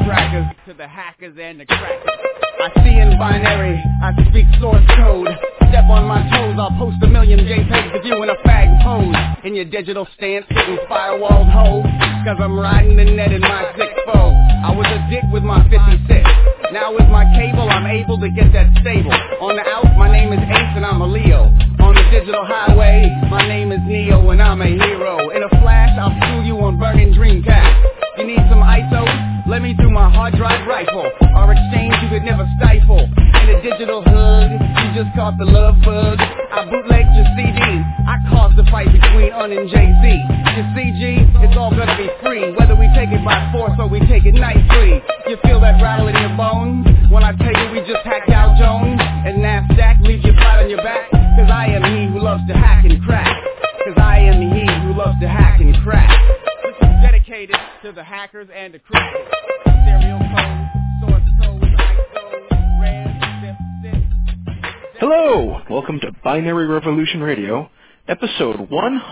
crackers. To the hackers and the crackers. I see in binary, I speak source code. Step on my toes, I'll post a million JPEGs of you in a fag pose. In your digital stance, hitting firewalled hoes. Cause I'm riding the net in my 6-4. I was a dick with my 56. Now with my cable, I'm able to get that stable. On the out, my name is Ace and I'm a Leo. On the digital highway, my name is Neo and I'm a hero. In a flash, I'll screw you on burning Dreamcast. You need some ISO? Let me do my hard drive rifle. Our exchange you could never stifle. In a digital hood, you just caught the love bug. I bootlegged your CD. I caused the fight between Un and Jay-Z. Your CG, it's all gonna be free. Whether we take it by force or we take it nice-free. You feel that rattle in your bones? When I tell you we just hacked out Jones. And NASDAQ leaves you flat on your back. Cause I am he who loves to hack and crack. Cause I am he who loves to hack and crack. This is dedicated to the hackers and the crackers. Stereo code, source code, ISO, RAM, zip. Hello! Welcome to Binary Revolution Radio, episode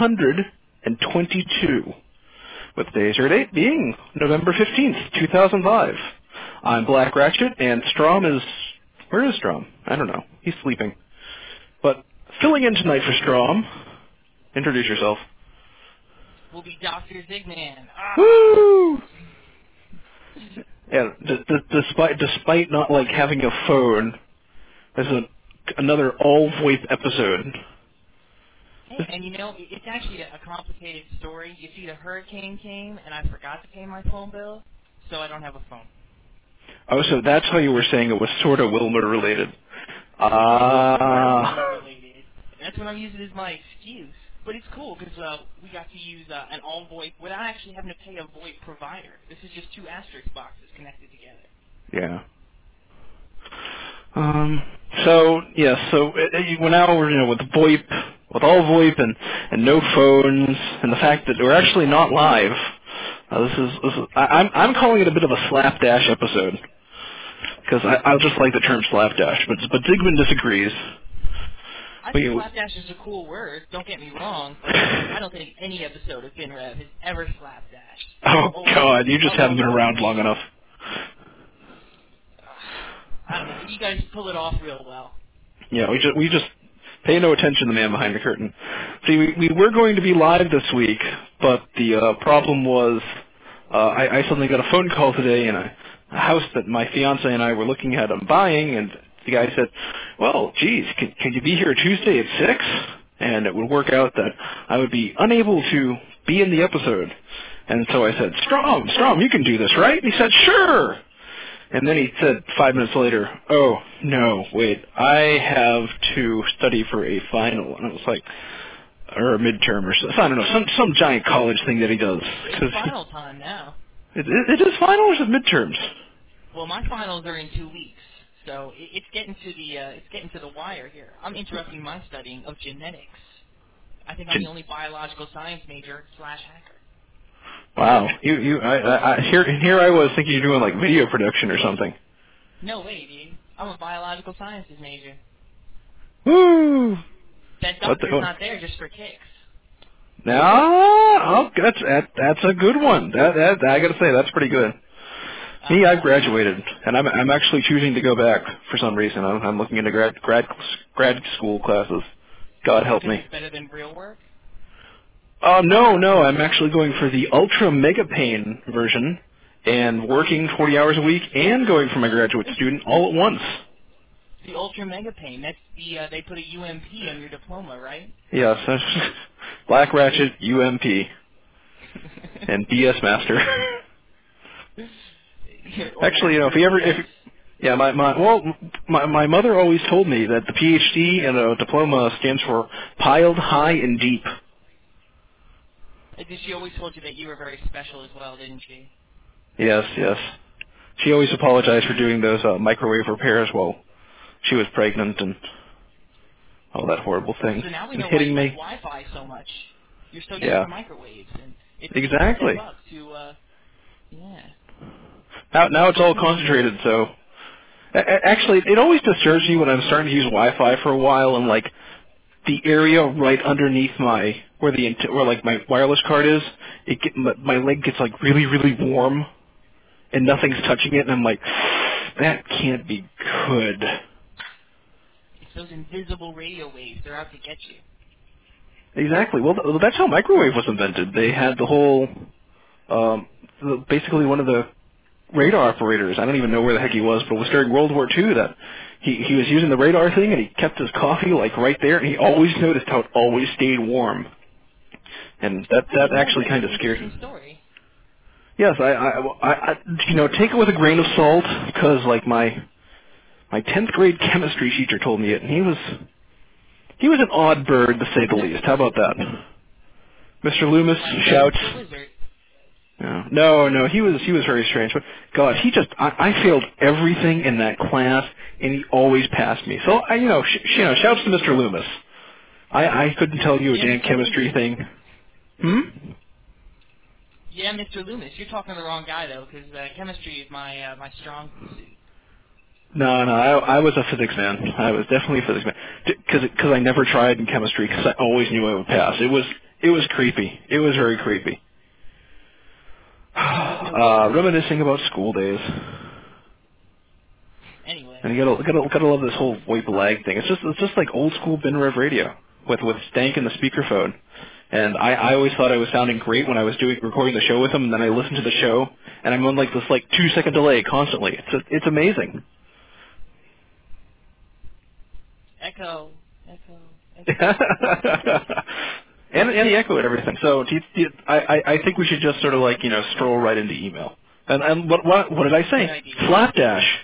122, with today's air date being November 15th, 2005. I'm Black Ratchet, and Strom is... Where is Strom? I don't know. He's sleeping. But filling in tonight for Strom, introduce yourself. Will be Dr. Zigman. Woo! Yeah, despite not like having a phone, there's another all VoIP episode. Hey, and you know, it's actually a complicated story. You see, the hurricane came, and I forgot to pay my phone bill, so I don't have a phone. Oh, so that's how you were saying it was sort of Wilma related. That's what I'm using as my excuse. But it's cool because we got to use an all VoIP without actually having to pay a VoIP provider. This is just two asterisk boxes connected together. Yeah. So now we're with VoIP, with all VoIP and no phones, and the fact that we're actually not live. I'm calling it a bit of a slapdash episode because I just like the term slapdash, but Zygmunt disagrees. I think slapdash is a cool word, don't get me wrong, but I don't think any episode of FinRev has ever slapdashed. Oh, God, you just haven't been around long enough. I don't know, you guys pull it off real well. Yeah, we just pay no attention to the man behind the curtain. See, we were going to be live this week, but the problem was I suddenly got a phone call today in a house that my fiance and I were looking at buying, and the guy said, well, geez, can you be here Tuesday at 6? And it would work out that I would be unable to be in the episode. And so I said, Strom, you can do this, right? And he said, sure. And then he said 5 minutes later, oh, no, wait, I have to study for a final. And it was like, or a midterm or something. I don't know, some giant college thing that he does. It's final time now. It is final or is it midterms? Well, my finals are in 2 weeks. So it's getting to the wire here. I'm interrupting my studying of genetics. I think I'm the only biological science major / hacker. Wow, here I was thinking you're doing like video production or something. No way, dude. I'm a biological sciences major. Woo! That doctor's not there just for kicks. No, that's a good one. That I gotta say that's pretty good. Me, I've graduated, and I'm actually choosing to go back for some reason. I'm looking into grad school classes. God help me. It's better than real work? No, I'm actually going for the Ultra Mega Pain version, and working 40 hours a week, and going for my graduate student all at once. The Ultra Mega Pain, that's they put a UMP on your diploma, right? Yes, Black Ratchet, UMP, and BS Master. Actually, my mother always told me that the PhD and a diploma stands for piled high and deep. She always told you that you were very special as well, didn't she? Yes. She always apologized for doing those microwave repairs while she was pregnant and all that horrible thing. So now we and know hitting why you me. like Wi-Fi so much. You're so used to microwaves, and it's exactly. up to, Now it's all concentrated, so... Actually, it always disturbs me when I'm starting to use Wi-Fi for a while and, like, the area right underneath where my wireless card is, my leg gets, like, really, really warm. and nothing's touching it, and I'm like, that can't be good. It's those invisible radio waves. They're out to get you. Exactly. Well, that's how microwave was invented. They had the whole, basically one of the radar operators, I don't even know where the heck he was, but it was during World War II that he was using the radar thing, and he kept his coffee like right there, and he always noticed how it always stayed warm. And that actually kind of scared him. Story. Yes, I take it with a grain of salt, because like my 10th grade chemistry teacher told me it, and he was an odd bird to say the least. How about that? Mr. Loomis shouts. No, he was very strange. But God, I failed everything in that class, and he always passed me. So shouts to Mr. Loomis. I couldn't tell you a damn chemistry thing. Yeah, Mr. Loomis, you're talking to the wrong guy though, because chemistry is my strong suit. No, I was a physics man. I was definitely a physics man. Because I never tried in chemistry, because I always knew I would pass. It was creepy. It was very creepy. Reminiscing about school days. Anyway. And you gotta love this whole VoIP lag thing. It's just like old school BinRev radio with Stank and the speakerphone. And I always thought I was sounding great when I was recording the show with him, and then I listened to the show, and I'm on like this 2-second delay constantly. It's amazing. Echo. and the echo and everything. So I think we should just sort of stroll right into email. And what did I say? Slapdash.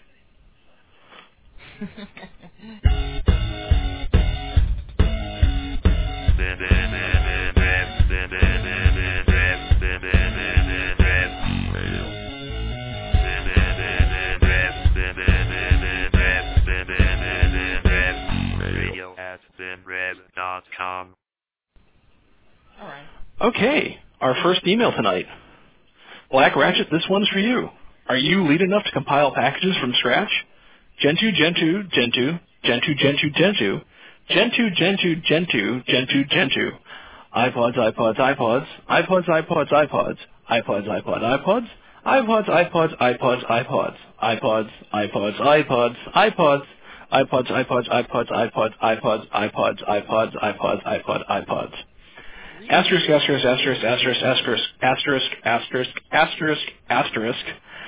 radio@binrev.com. All right. Okay, our first email tonight. Black Ratchet, this one's for you. Are you lead enough to compile packages from scratch? Gentoo, iPods, asterisk.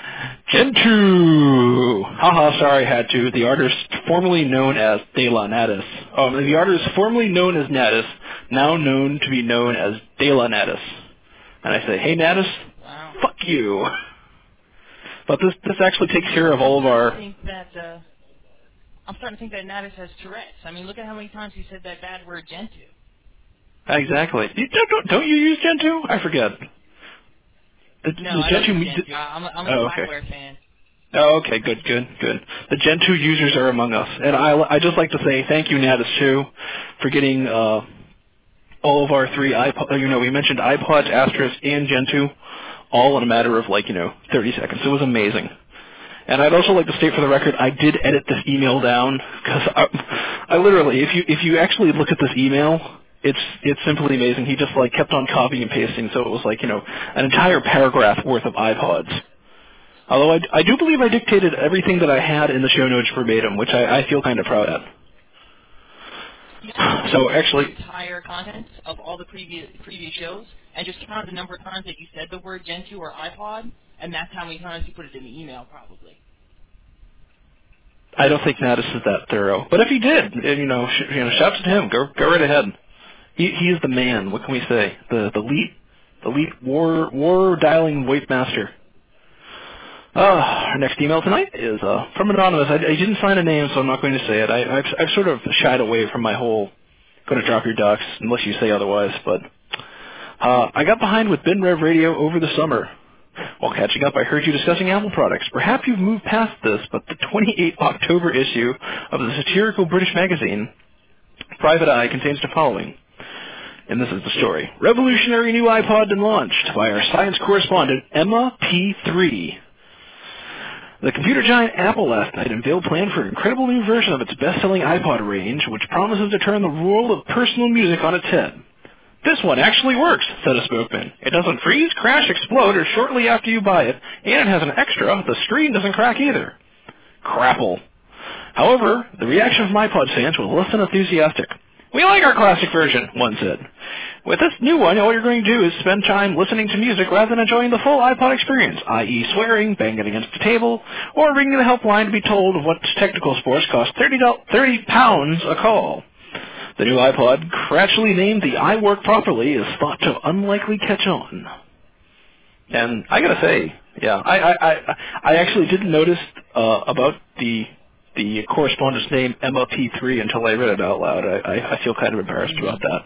Gentoo! Haha, sorry, had to. The artist formerly known as De La Natus. The artist formerly known as Natus, now known to be known as De La Natus. And I say, hey Natus, wow. Fuck you. But this actually takes care of all of our... I'm starting to think that Natus has Tourette's. I mean, look at how many times he said that bad word Gentoo. Exactly. Don't you use Gentoo? I forget. No, I don't use Gentoo. I'm a Blackware fan. Oh, okay, good. The Gentoo users are among us. And I just like to say thank you, Natus, too, for getting all of our three iPods. We mentioned iPods, Asterisk, and Gentoo, all in a matter of 30 seconds. It was amazing. And I'd also like to state for the record, I did edit this email down, because I literally, if you actually look at this email, it's simply amazing. He just kept on copying and pasting, so it was an entire paragraph worth of iPods. Although I do believe I dictated everything that I had in the show notes verbatim, which I feel kind of proud of. So actually, the entire content of all the previous shows, and just count the number of times that you said the word Gentoo or iPod, and that's how many times you put it in the email, probably. I don't think Natus is that thorough, but if he did, shouts to him. Go right ahead. He is the man. What can we say? The elite war dialing weight master. Our next email tonight is from Anonymous. I didn't sign a name, so I'm not going to say it. I've sort of shied away from my whole going to drop your ducks unless you say otherwise. But I got behind with BinRev Radio over the summer. While catching up, I heard you discussing Apple products. Perhaps you've moved past this, but the 28th October issue of the satirical British magazine, Private Eye, contains the following. And this is the story. Revolutionary new iPod been launched by our science correspondent, Emma P3. The computer giant Apple last night unveiled plans for an incredible new version of its best-selling iPod range, which promises to turn the world of personal music on its head. This one actually works, said a spokesman. It doesn't freeze, crash, explode, or shortly after you buy it, and it has an extra, the screen doesn't crack either. Crapple. However, the reaction from iPod fans was less than enthusiastic. We like our classic version, one said. With this new one, all you're going to do is spend time listening to music rather than enjoying the full iPod experience, i.e. swearing, banging against the table, or ringing the helpline to be told what technical sports cost £30 a call. The new iPod, cratchily named the iWork Properly, is thought to unlikely catch on. And I gotta say, yeah, I actually didn't notice about the correspondence name MLP3 until I read it out loud. I feel kind of embarrassed about that.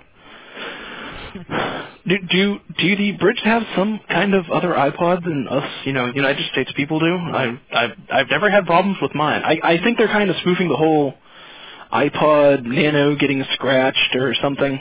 Do the Brits have some kind of other iPod than us, United States people do? I've never had problems with mine. I think they're kind of spoofing the whole iPod Nano getting scratched or something.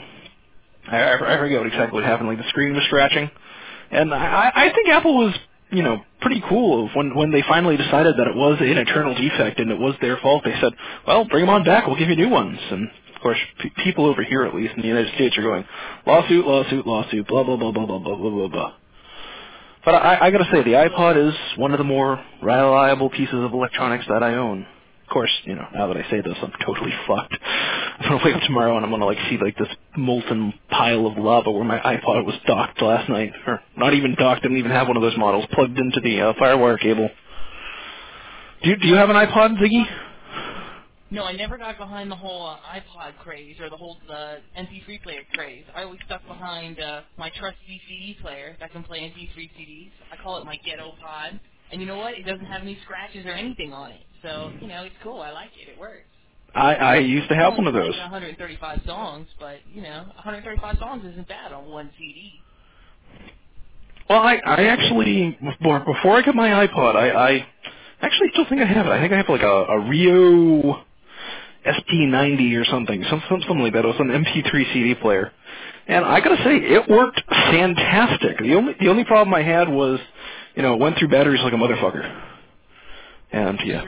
I forget what exactly what happened, like the screen was scratching. And I think Apple was, pretty cool when they finally decided that it was an internal defect and it was their fault. They said, well, bring them on back, we'll give you new ones. And, of course, people over here, at least in the United States, are going, lawsuit, lawsuit, lawsuit, blah, blah, blah, blah, blah, blah, blah, blah, blah. But I gotta say, the iPod is one of the more reliable pieces of electronics that I own. Of course, now that I say this, I'm totally fucked. I'm gonna wake up tomorrow and I'm gonna see this molten pile of lava where my iPod was docked last night, or not even docked. Didn't even have one of those models plugged into the FireWire cable. Do you have an iPod, Ziggy? No, I never got behind the whole iPod craze or the whole MP3 player craze. I always stuck behind my trusty CD player that can play MP3 CDs. I call it my ghetto pod. And you know what? It doesn't have any scratches or anything on it. So, it's cool. I like it. It works. I used to have one of those. 135 songs, but, 135 songs isn't bad on one CD. Well, I actually, before I got my iPod, I actually still think I have it. I think I have a Rio SP90 or something like that. It was an MP3 CD player. And I gotta say, it worked fantastic. The only problem I had was, it went through batteries like a motherfucker. And yeah,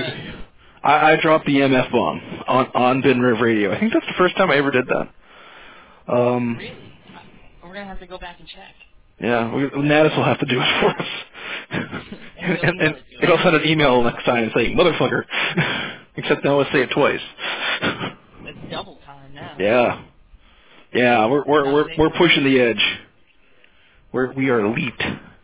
I dropped the MF bomb on Ben Riv Radio. I think that's the first time I ever did that. Really? We're gonna have to go back and check. Yeah, Natus will have to do it for us. and it'll send an email next time saying "motherfucker," except now let's say it twice. That's double time now. Yeah, we're pushing the edge. We are elite.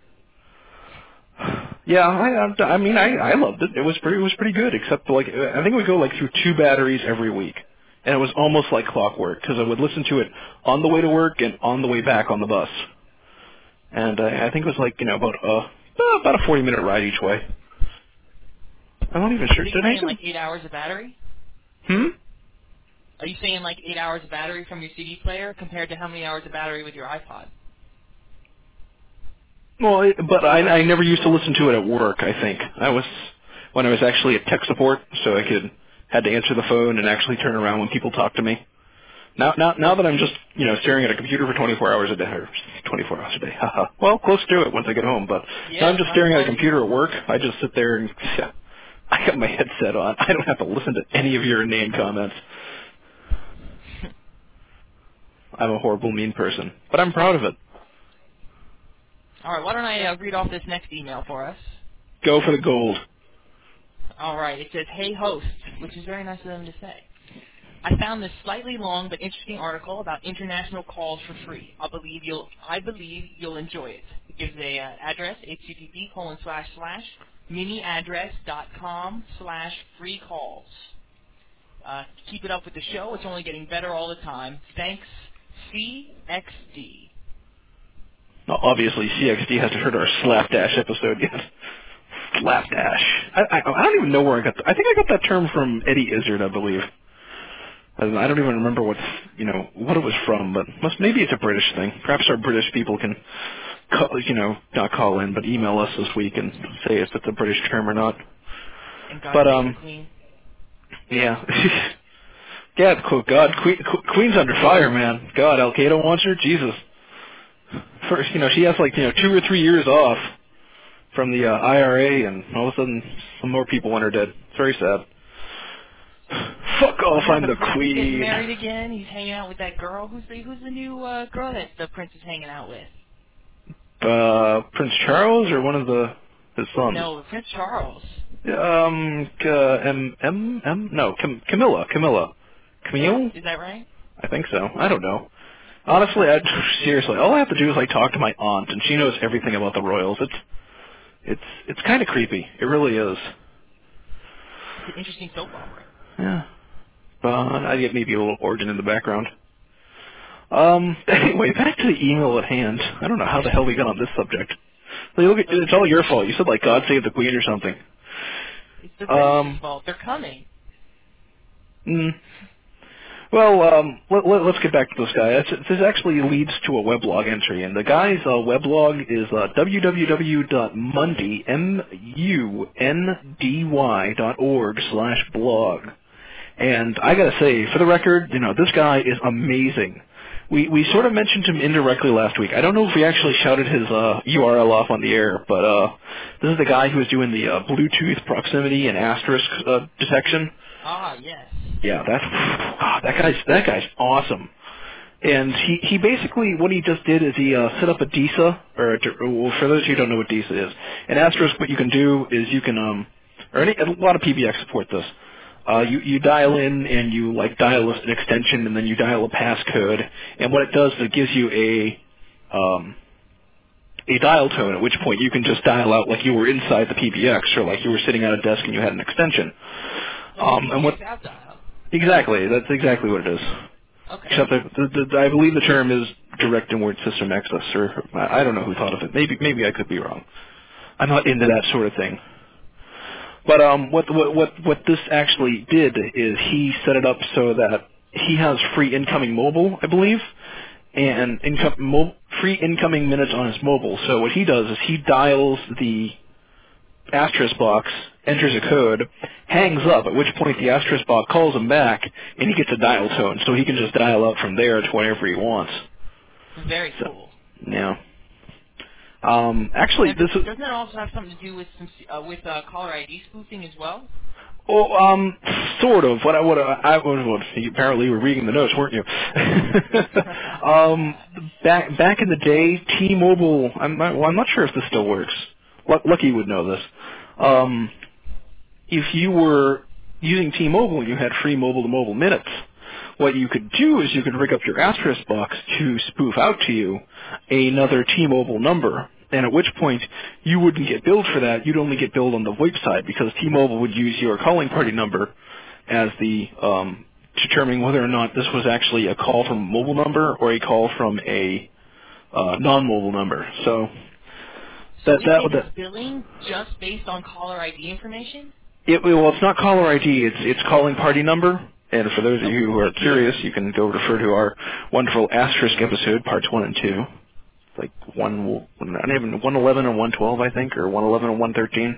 Yeah, I loved it. It was pretty good, except I think we go through 2 batteries every week, and it was almost like clockwork because I would listen to it on the way to work and on the way back on the bus, and I think it was about a 40-minute ride each way. I'm not even sure. Did you saying 8 hours of battery? Are you saying 8 hours of battery from your CD player compared to how many hours of battery with your iPod? Well, but I never used to listen to it at work, I think. When I was actually at tech support, so I had to answer the phone and actually turn around when people talk to me. Now that I'm just, staring at a computer for 24 hours a day, or 24 hours a day, haha. Well, close to it once I get home, but now I'm just staring at a computer at work. I just sit there and, I got my headset on. I don't have to listen to any of your inane comments. I'm a horrible, mean person, but I'm proud of it. All right, why don't I read off this next email for us? Go for the gold. All right, it says, "Hey host," which is very nice of them to say. "I found this slightly long but interesting article about international calls for free. I believe you'll enjoy it. It gives a address, http://miniaddress.com/free calls. Keep it up with the show. It's only getting better all the time. Thanks, CXD." Well, obviously, CXD hasn't heard our Slapdash episode yet. Slapdash. I don't even know where I got I think I got that term from Eddie Izzard, I believe. I don't even remember what it was from, but maybe it's a British thing. Perhaps our British people can, not call in, but email us this week and say if it's a British term or not. But yeah, yeah. God, Queen's under fire, man. God, Al Qaeda wants her. Jesus. First, she has 2 or 3 years off from the IRA, and all of a sudden, some more people want her dead. It's very sad. Fuck off, What now? I'm The the prince is getting queen. married again. He's hanging out with that girl. Who's the new girl that the prince is hanging out with? Prince Charles or one of his sons? No, Prince Charles. Camilla. Camille? Is that right? I think so. I don't know. Honestly, seriously, all I have to do is like talk to my aunt, and she knows everything about the royals. It's kind of creepy. It really is. It's an interesting soap opera. Yeah. I get maybe a little organ in the background. Anyway, back to the email at hand. I don't know how the hell we got on this subject. Like, look, it's all your fault. You said like God save the Queen or something. It's the British fault. They're coming. Well, let's get back to this guy. This actually leads to a weblog entry, and the guy's weblog is www.mundy.org/blog. And I gotta say, for the record, this guy is amazing. We sort of mentioned him indirectly last week. I don't know if we actually shouted his URL off on the air, but this is the guy who was doing the Bluetooth proximity and asterisk detection. Ah, yes. Yeah, that guy's awesome. And he basically, what he just did is he set up a DISA, or for those who don't know what DISA is, an asterisk, what you can do is you can, a lot of PBX support this. You dial in and you like dial an extension and then you dial a passcode, and what it does is it gives you a dial tone, at which point you can just dial out like you were inside the PBX or like you were sitting at a desk and you had an extension. And what exactly? That's exactly what it is. Okay. Except I believe the term is direct inward system access, or I don't know who thought of it. Maybe I could be wrong. I'm not into that sort of thing. But what this actually did is he set it up so that he has free incoming mobile, I believe, and free incoming minutes on his mobile. So what he does is he dials the asterisk box, enters a code, hangs up, at which point the asterisk box calls him back, and he gets a dial tone, so he can just dial up from there to whenever he wants. Very cool. Yeah. Actually, doesn't it also have something to do with caller ID spoofing as well? Oh, sort of. Apparently you were reading the notes, weren't you? Back in the day, T-Mobile. I'm not sure if this still works. Lucky would know this. If you were using T-Mobile, you had free mobile-to-mobile minutes. What you could do is you could rig up your asterisk box to spoof out to you another T-Mobile number, and at which point you wouldn't get billed for that. You'd only get billed on the VoIP side because T-Mobile would use your calling party number as the determining whether or not this was actually a call from a mobile number or a call from a non-mobile number. So is billing just based on caller ID information? It's not caller ID. It's calling party number. And for those of you who are curious, you can go refer to our wonderful asterisk episode, parts 1 and 2. It's like 111 and 112, I think, or 111 and 113.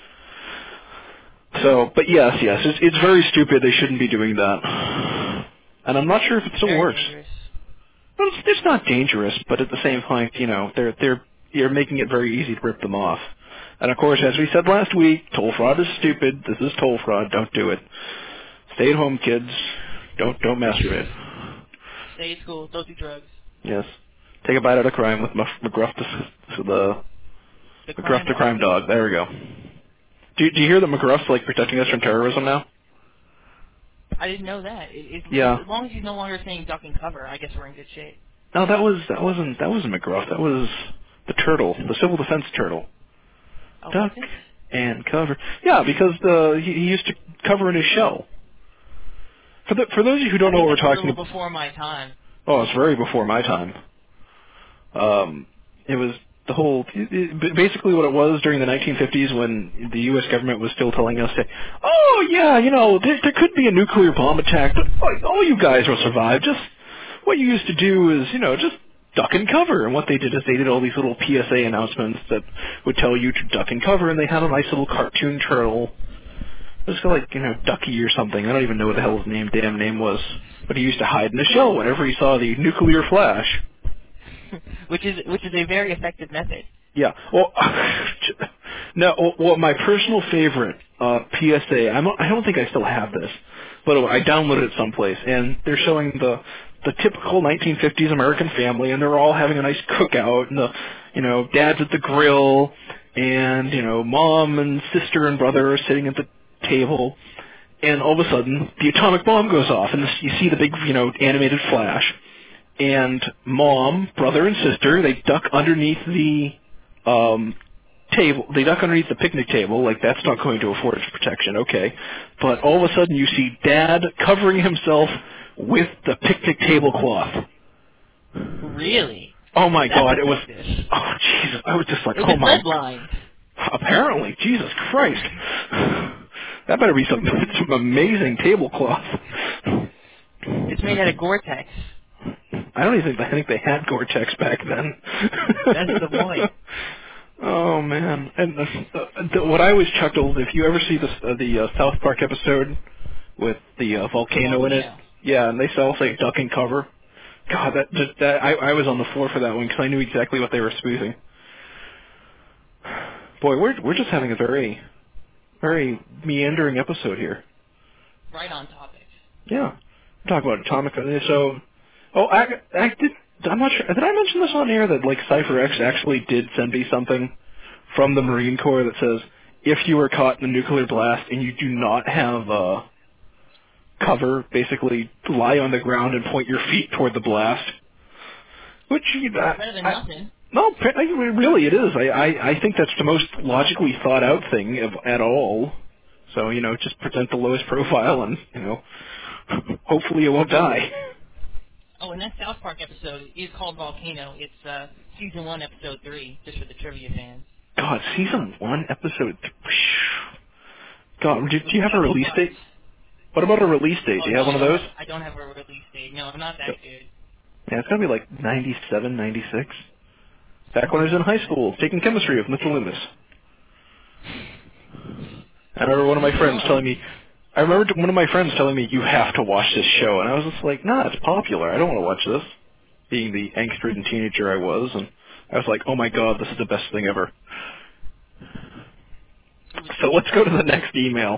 So, but yes, it's very stupid. They shouldn't be doing that. And I'm not sure if it still works. Dangerous. Well, it's not dangerous, but at the same time, you're making it very easy to rip them off. And of course, as we said last week, toll fraud is stupid. This is toll fraud. Don't do it. Stay at home, kids. Don't masturbate. Stay at school. Don't do drugs. Yes. Take a bite out of crime with McGruff the crime dog. There we go. Do you hear that McGruff's like protecting us from terrorism now? I didn't know that. Yeah. As long as he's no longer saying duck and cover, I guess we're in good shape. No, that wasn't McGruff. That was the turtle, the civil defense turtle. Oh, Duck and cover. Yeah, because he used to cover in his shell. For those of you who don't know what we're talking about. Before my time. Oh, it's very before my time. It was the whole, basically what it was during the 1950s when the U.S. government was still telling us, oh yeah, there could be a nuclear bomb attack, but all you guys will survive. Just what you used to do is, just duck and cover. And what they did is they did all these little PSA announcements that would tell you to duck and cover, and they had a nice little cartoon turtle. It was like, Ducky or something. I don't even know what the hell his damn name was. But he used to hide in a shell whenever he saw the nuclear flash. which is a very effective method. Yeah. Well, my personal favorite PSA, I don't think I still have this, but I downloaded it someplace, and they're showing the typical 1950s American family, and they're all having a nice cookout, and dad's at the grill, and mom and sister and brother are sitting at the table, and all of a sudden the atomic bomb goes off, and you see the big animated flash, and mom, brother, and sister, they duck underneath the table. They duck underneath the picnic table, like that's not going to afford protection, okay. But all of a sudden you see Dad covering himself with the picnic tablecloth. Really? Oh my That's God, it was, effective. oh Jesus, I was just like, It oh was my, lead-lined. apparently, Jesus Christ. That better be some amazing tablecloth. It's made out of Gore-Tex. I think they had Gore-Tex back then. That's the point. Oh man! And what I always chuckled, if you ever see the South Park episode with the volcano in it, yeah, and they all say duck and cover. God, I was on the floor for that one because I knew exactly what they were spoofing. Boy, we're just having a very, very meandering episode here. Right on topic. Yeah, talk about atomic. So, I'm not sure. Did I mention this on air that like CypherX actually did send me something from the Marine Corps that says if you were caught in a nuclear blast and you do not have cover, basically lie on the ground and point your feet toward the blast. Which better than nothing. No, really it is. I think that's the most logically thought out thing at all. So just present the lowest profile and hopefully you won't die. Oh, and that South Park episode is called Volcano. It's season 1, episode 3, just for the trivia fans. God, season 1, episode 3. God, do you have a release date? What about a release date? Do you have one of those? I don't have a release date. No, I'm not that good. Yeah, it's got to be like 97, 96. Back when I was in high school, taking chemistry with Mr. Loomis. I remember one of my friends telling me, you have to watch this show. And I was just like, nah, it's popular. I don't want to watch this. Being the angst-ridden teenager I was. And I was like, oh my God, this is the best thing ever. So let's go to the next email.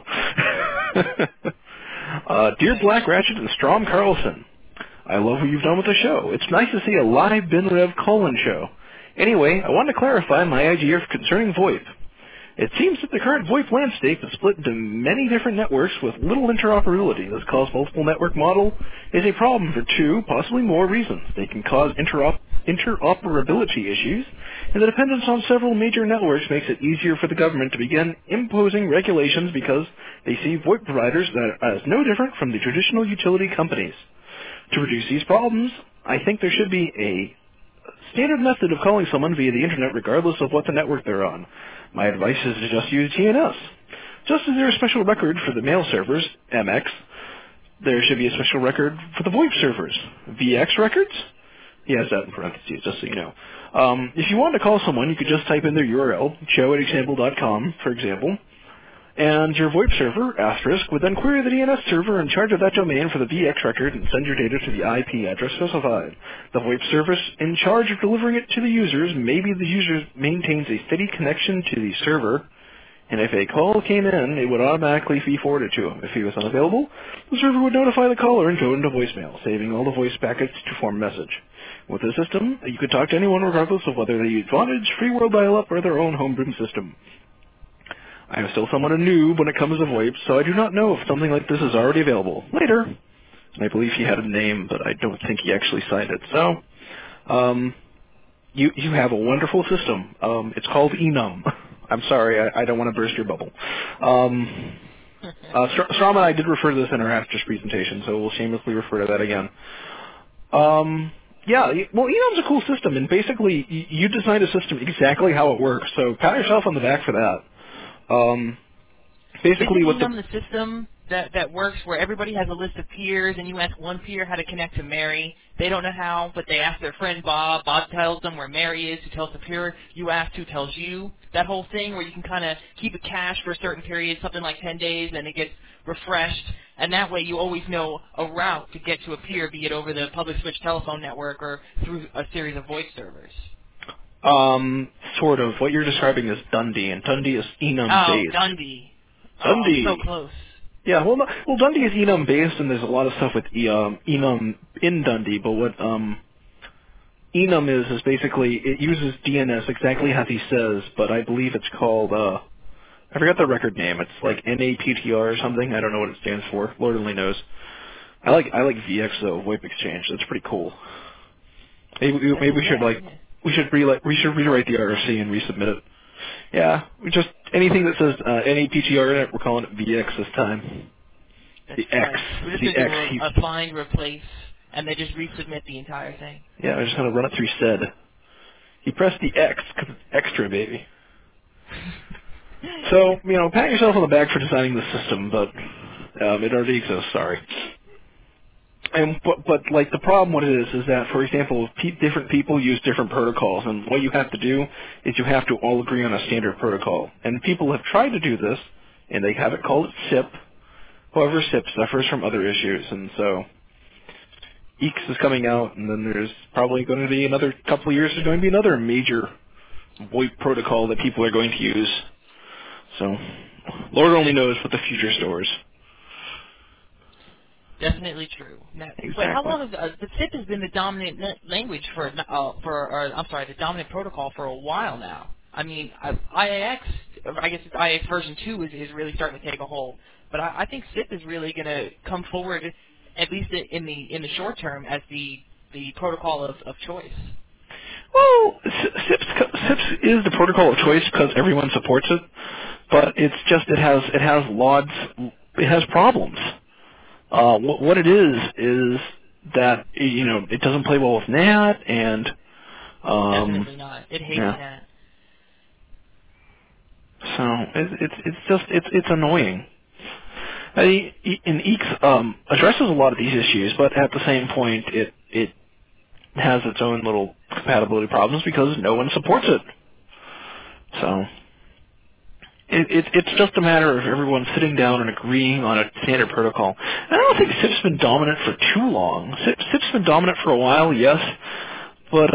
Dear Black Ratchet and Strom Carlson, I love what you've done with the show. It's nice to see a live BinRev call-in show. Anyway, I want to clarify my idea concerning VoIP. It seems that the current VoIP landscape is split into many different networks with little interoperability. This cause multiple network model is a problem for 2, possibly more reasons. They can cause interoperability issues, and the dependence on several major networks makes it easier for the government to begin imposing regulations because they see VoIP providers as no different from the traditional utility companies. To reduce these problems, I think there should be a standard method of calling someone via the internet regardless of what the network they're on. My advice is to just use TNS. Just as there is a special record for the mail servers, MX, there should be a special record for the VoIP servers, VX records. He has that in parentheses, just so you know. If you want to call someone, you could just type in their URL, show@example.com, for example, and your VoIP server, asterisk, would then query the DNS server in charge of that domain for the VX record and send your data to the IP address specified. The VoIP service in charge of delivering it to the users, maybe the user maintains a steady connection to the server, and if a call came in, it would automatically be forwarded to him. If he was unavailable, the server would notify the caller and go into voicemail, saving all the voice packets to form a message. With this system, you could talk to anyone regardless of whether they use Vonage, Free World Dial-Up, or their own homebrew system. I am still somewhat a noob when it comes to VoIP, so I do not know if something like this is already available. Later. I believe he had a name, but I don't think he actually signed it. So, you have a wonderful system. It's called Enum. I'm sorry, I don't want to burst your bubble. Strom and I did refer to this in our Afters presentation, so we'll shamelessly refer to that again. Yeah, well, Enum's a cool system, and basically, you designed a system exactly how it works, so pat yourself on the back for that. Basically, isn't Enum the system that works where everybody has a list of peers, and you ask one peer how to connect to Mary. They don't know how, but they ask their friend Bob. Bob tells them where Mary is, who tells the peer. You ask who tells you. That whole thing where you can kind of keep a cache for a certain period, something like 10 days, and it gets refreshed. And that way you always know a route to get to a peer, be it over the public switch telephone network or through a series of voice servers. Sort of. What you're describing is Dundee, and Dundee is Enum-based. Oh, Dundee. Dundee. Oh, so close. Yeah, well, Dundee is enum based, and there's a lot of stuff with enum in Dundee. But what enum is basically it uses DNS exactly as he says, but I believe it's called I forgot the record name. It's like NAPTR or something. I don't know what it stands for. Lord only knows. I like VX though, VoIP Exchange. That's pretty cool. Maybe we should we should rewrite the RFC and resubmit it. Yeah, we just anything that says NAPTR in it, we're calling it VX this time. That's The X. right. We're just The going X. to do a find, replace, and then just resubmit the entire thing. Yeah, we're just going to run it through SED. You press the X because it's extra, baby. So, pat yourself on the back for designing the system, but it already exists, sorry. But like the problem what it is that, for example, different people use different protocols, and what you have to do is you have to all agree on a standard protocol. And people have tried to do this, and they have it called SIP. However, SIP suffers from other issues, and so EECS is coming out, and then there's probably going to be another couple of years, there's going to be another major VoIP protocol that people are going to use. So, Lord only knows what the future stores. Definitely true. Now, Exactly. But how long has the SIP has been the dominant language the dominant protocol for a while now? I mean, IAX, I guess it's IAX version 2 is really starting to take a hold. But I think SIP is really going to come forward, at least in the short term, as the protocol of choice. Well, SIPs is the protocol of choice because everyone supports it, but it's just it has problems. What it is that it doesn't play well with NAT, and definitely not. It hates NAT. So it's annoying. And EECS addresses a lot of these issues, but at the same point, it has its own little compatibility problems because no one supports it. So it's just a matter of everyone sitting down and agreeing on a standard protocol. And I don't think SIP's been dominant for too long. SIP's been dominant for a while, yes, but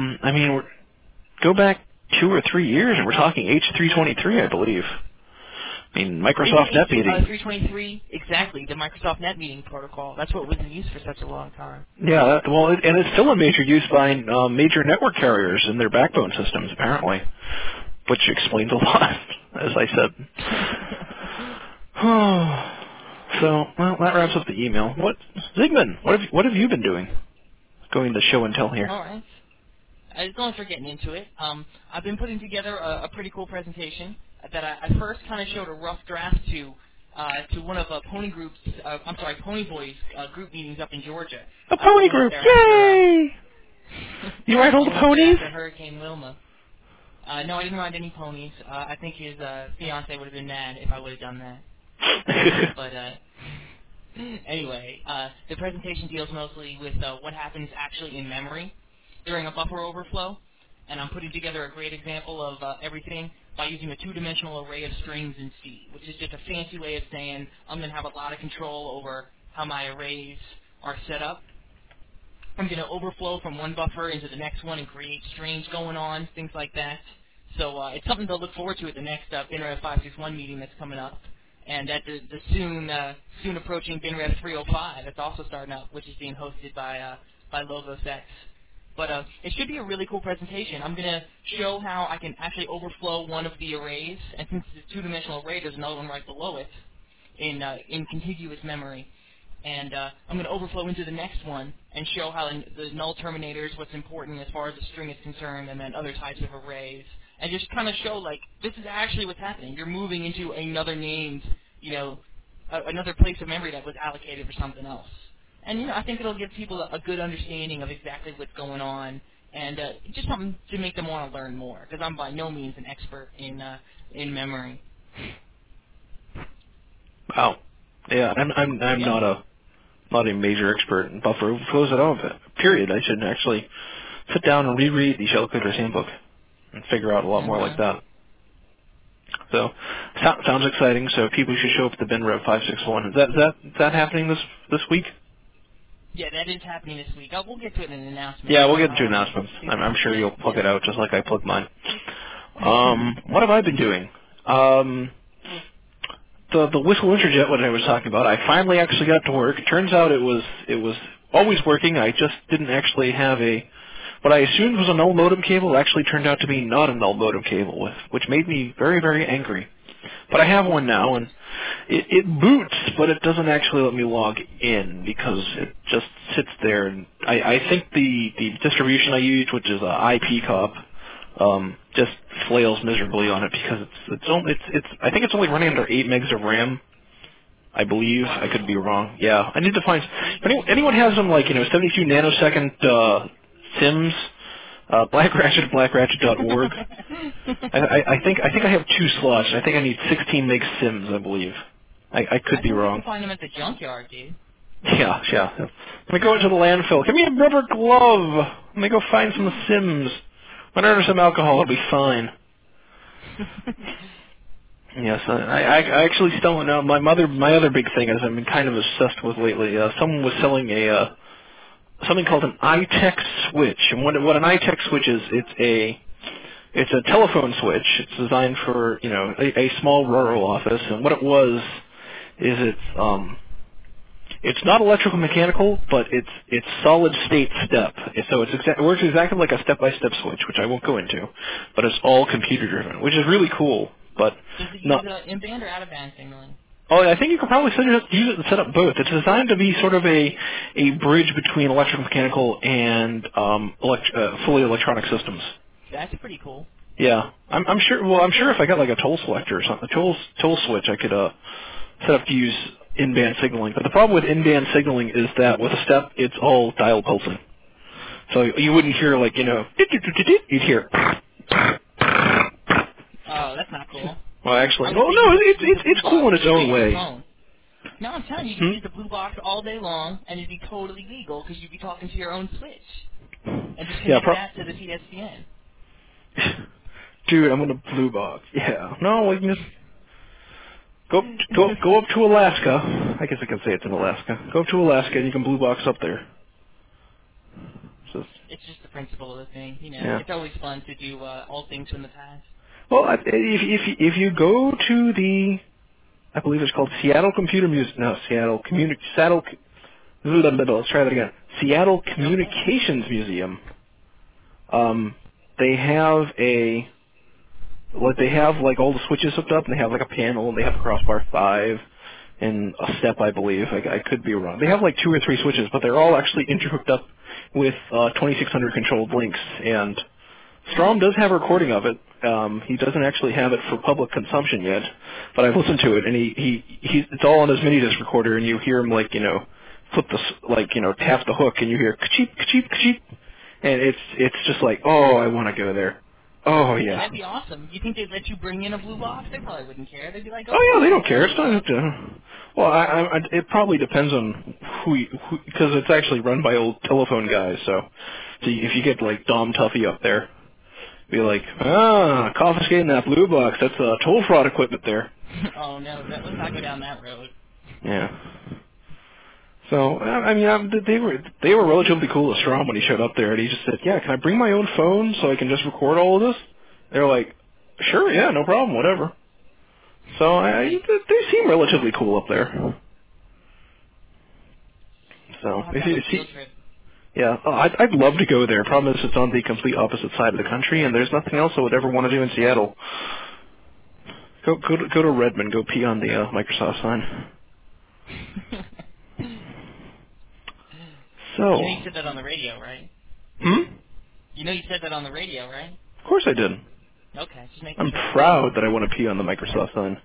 go back 2 or 3 years and we're talking H323, I believe. I mean, Microsoft NetMeeting. 323, exactly, the Microsoft NetMeeting protocol. That's what was in use for such a long time. Yeah, and it's still in major use by major network carriers in their backbone systems, apparently, which explains a lot, as I said. So, that wraps up the email. Zygmunt, what have you been doing? Going to show and tell here. All right. As long as we're getting into it, I've been putting together a pretty cool presentation that I first kind of showed a rough draft to one of Pony Boy's group meetings up in Georgia. A pony group, yay! You ride all the ponies? After Hurricane Wilma. No, I didn't ride any ponies. I think his fiance would have been mad if I would have done that. But anyway, the presentation deals mostly with what happens actually in memory during a buffer overflow, and I'm putting together a great example of everything by using a two-dimensional array of strings in C, which is just a fancy way of saying I'm going to have a lot of control over how my arrays are set up. I'm going to overflow from one buffer into the next one and create strings going on, things like that. So it's something to look forward to at the next BinRev 561 meeting that's coming up, and at the soon approaching BinRev 305 that's also starting up, which is being hosted by LogosX. But it should be a really cool presentation. I'm going to show how I can actually overflow one of the arrays, and since it's a two-dimensional array, there's another one right below it in contiguous memory. And I'm going to overflow into the next one and show how the null terminator is what's important as far as the string is concerned, and then other types of arrays. And just kind of show, like, this is actually what's happening. You're moving into another named, another place of memory that was allocated for something else. And, I think it'll give people a good understanding of exactly what's going on, and just something to make them want to learn more, because I'm by no means an expert in memory. Wow. Yeah, I'm not a major expert in buffer overflows at all. Period. I should actually sit down and reread the Shellcoders Handbook and figure out a lot more like that. So, sounds exciting. So people should show up at the BinRev 561. Is that happening this week? Yeah, that is happening this week. We'll get to it in an announcement. Yeah, we'll get to announcements. I'm sure you'll plug it out just like I plugged mine. What have I been doing? the Whistle Interjet, what I was talking about, I finally actually got to work. It turns out it was always working. I just didn't actually have what I assumed was a null modem cable actually turned out to be not a null modem cable, which made me very, very angry. But I have one now, and it boots, but it doesn't actually let me log in because it just sits there. And I think the distribution I use, which is IPCOP, just flails miserably on it because I think it's only running under 8 megs of RAM. I believe. I could be wrong. Yeah, I need to find. If anyone has some 72 nanosecond SIMs, blackratchet.org. I think I have 2 slots. I think I need 16 meg SIMs. I believe. I could be wrong. You can find them at the junkyard, dude. Yeah. Let me go into the landfill. Give me a rubber glove. Let me go find some SIMs. When I order some alcohol, I'll be fine. Yes, I actually still know. My other big thing is I've been kind of obsessed with lately. Someone was selling something called an iTech switch, and what an iTech switch is, it's a telephone switch. It's designed for a small rural office, and what it was is it's not electrical mechanical, but it's solid state step. So it works exactly like a step-by-step switch, which I won't go into, but it's all computer driven, which is really cool. But does it use in-band or out-of-band signaling? Oh, I think you could probably use it and set up both. It's designed to be sort of a bridge between electrical mechanical and fully electronic systems. That's pretty cool. Yeah, I'm sure. Well, I'm sure if I got like a toll selector or something, a toll switch, I could set up to use in-band signaling. But the problem with in-band signaling is that with a step, it's all dial pulsing. So you wouldn't hear you'd hear. Oh, that's not cool. Well, actually, it's cool in its own way. No, I'm telling you, you can use the blue box all day long, and it'd be totally legal because you'd be talking to your own switch. And just connect that to the PSTN. Dude, I'm in a blue box. Yeah. No, we can just go up to Alaska. I guess I can say it's in Alaska. Go up to Alaska, and you can blue box up there. It's just the principle of the thing, Yeah. It's always fun to do old things from the past. Well, if you go to I believe it's called Seattle Computer Museum. No, Seattle Let's try that again. Seattle Communications Museum. They have all the switches hooked up, and they have like a panel, and they have a crossbar 5 and a step, I believe. I could be wrong. They have like 2 or 3 switches, but they're all actually interhooked up with 2600 controlled links, and Strom does have a recording of it. He doesn't actually have it for public consumption yet, but I've listened to it, and it's all on his mini disc recorder, and you hear him flip tap the hook, and you hear ka-cheep, ka-cheep, ka-cheep, and it's just like, oh, I want to go there. Oh yeah. That'd be awesome. You think they'd let you bring in a blue box? They probably wouldn't care. They'd be like, oh yeah, they don't care. It's not well, it probably depends on who because it's actually run by old telephone guys. So if you get like Dom Tuffy up there, be like, confiscating that blue box. That's toll fraud equipment there. Oh no, let's not go down that road. Yeah. So I mean, they were relatively cool to Strom when he showed up there, and he just said, "Yeah, can I bring my own phone so I can just record all of this?" They're like, "Sure, yeah, no problem, whatever." So they seem relatively cool up there. So if you see, yeah, I'd love to go there. Problem is, it's on the complete opposite side of the country, and there's nothing else I would ever want to do in Seattle. Go to Redmond. Go pee on the Microsoft sign. So. You said that on the radio, right? You said that on the radio, right? Of course I did. Okay, just making I'm sure. proud that I want to pee on the Microsoft sign.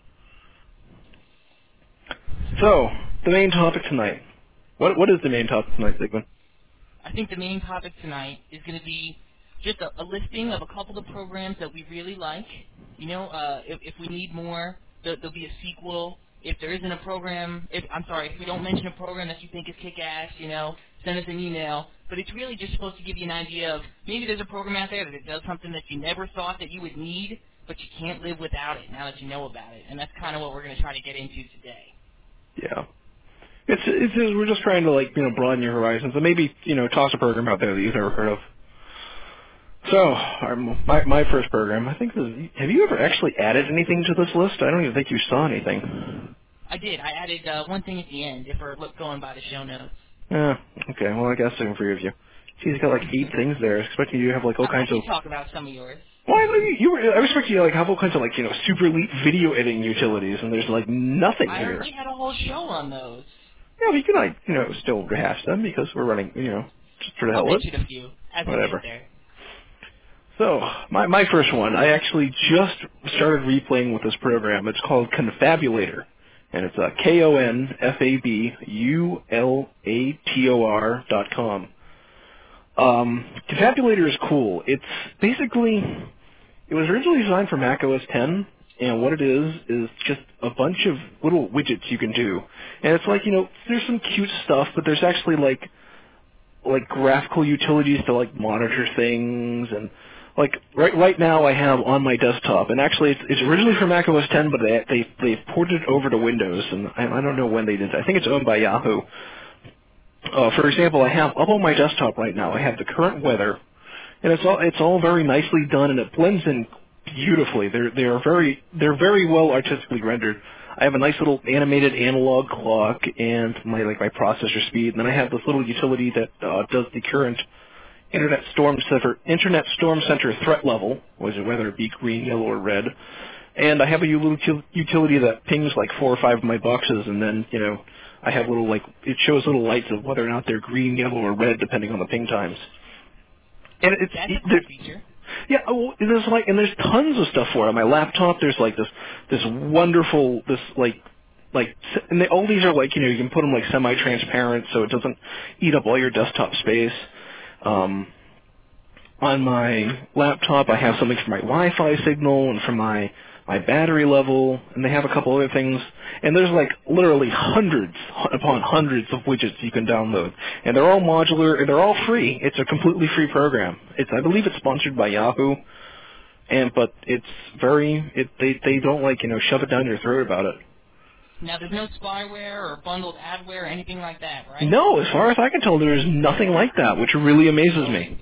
So, the main topic tonight. What is the main topic tonight, Sigmund? I think the main topic tonight is going to be just a listing of a couple of programs that we really like. If we need more, there'll be a sequel. If there isn't a program, if we don't mention a program that you think is kick-ass, send us an email. But it's really just supposed to give you an idea of maybe there's a program out there that does something that you never thought that you would need, but you can't live without it now that you know about it. And that's kind of what we're going to try to get into today. Yeah. It's we're just trying to broaden your horizons and maybe toss a program out there that you've never heard of. So, my first program, I think, have you ever actually added anything to this list? I don't even think you saw anything. I did. I added one thing at the end, if we're going by the show notes. Yeah, okay, well, I guess I can forgive you. Geez, you got like 8 things there. I expect you to have like all I kinds of... can talk about some of yours. Why? I expect you to like have all kinds of like, super elite video editing utilities, and there's like nothing I here. already had a whole show on those. Yeah, we can like, still rehash them because we're running, just for the I'll hell of it. mention a few as we Whatever. get there. So, my first one, I actually just started replaying with this program. It's called Confabulator, and it's KONFABULATOR.com. Confabulator is cool. It's basically, it was originally designed for Mac OS X, and what it is just a bunch of little widgets you can do. And it's like, there's some cute stuff, but there's actually like graphical utilities to like monitor things, and like right now I have on my desktop, and actually it's originally for Mac OS X, but they ported it over to Windows, and I don't know when they did. I think it's owned by Yahoo. For example, I have up on my desktop right now, I have the current weather, and it's all very nicely done, and it blends in beautifully. They're very well artistically rendered. I have a nice little animated analog clock and my processor speed, and then I have this little utility that does the current Internet Storm Center threat level, whether it be green, yellow, or red. And I have a little utility that pings like 4 or 5 of my boxes, and then I have it shows little lights of whether or not they're green, yellow, or red depending on the ping times. And That's a cool feature. Yeah, there's tons of stuff for it. On my laptop, there's this wonderful, and all these are you can put them semi-transparent so it doesn't eat up all your desktop space. On my laptop, I have something for my Wi-Fi signal and for my battery level, and they have a couple other things. And there's literally hundreds upon hundreds of widgets you can download, and they're all modular and they're all free. It's a completely free program. I believe it's sponsored by Yahoo, but it's they don't shove it down your throat about it. Now there's no spyware or bundled adware or anything like that, right? No, as far as I can tell, there is nothing like that, which really amazes me.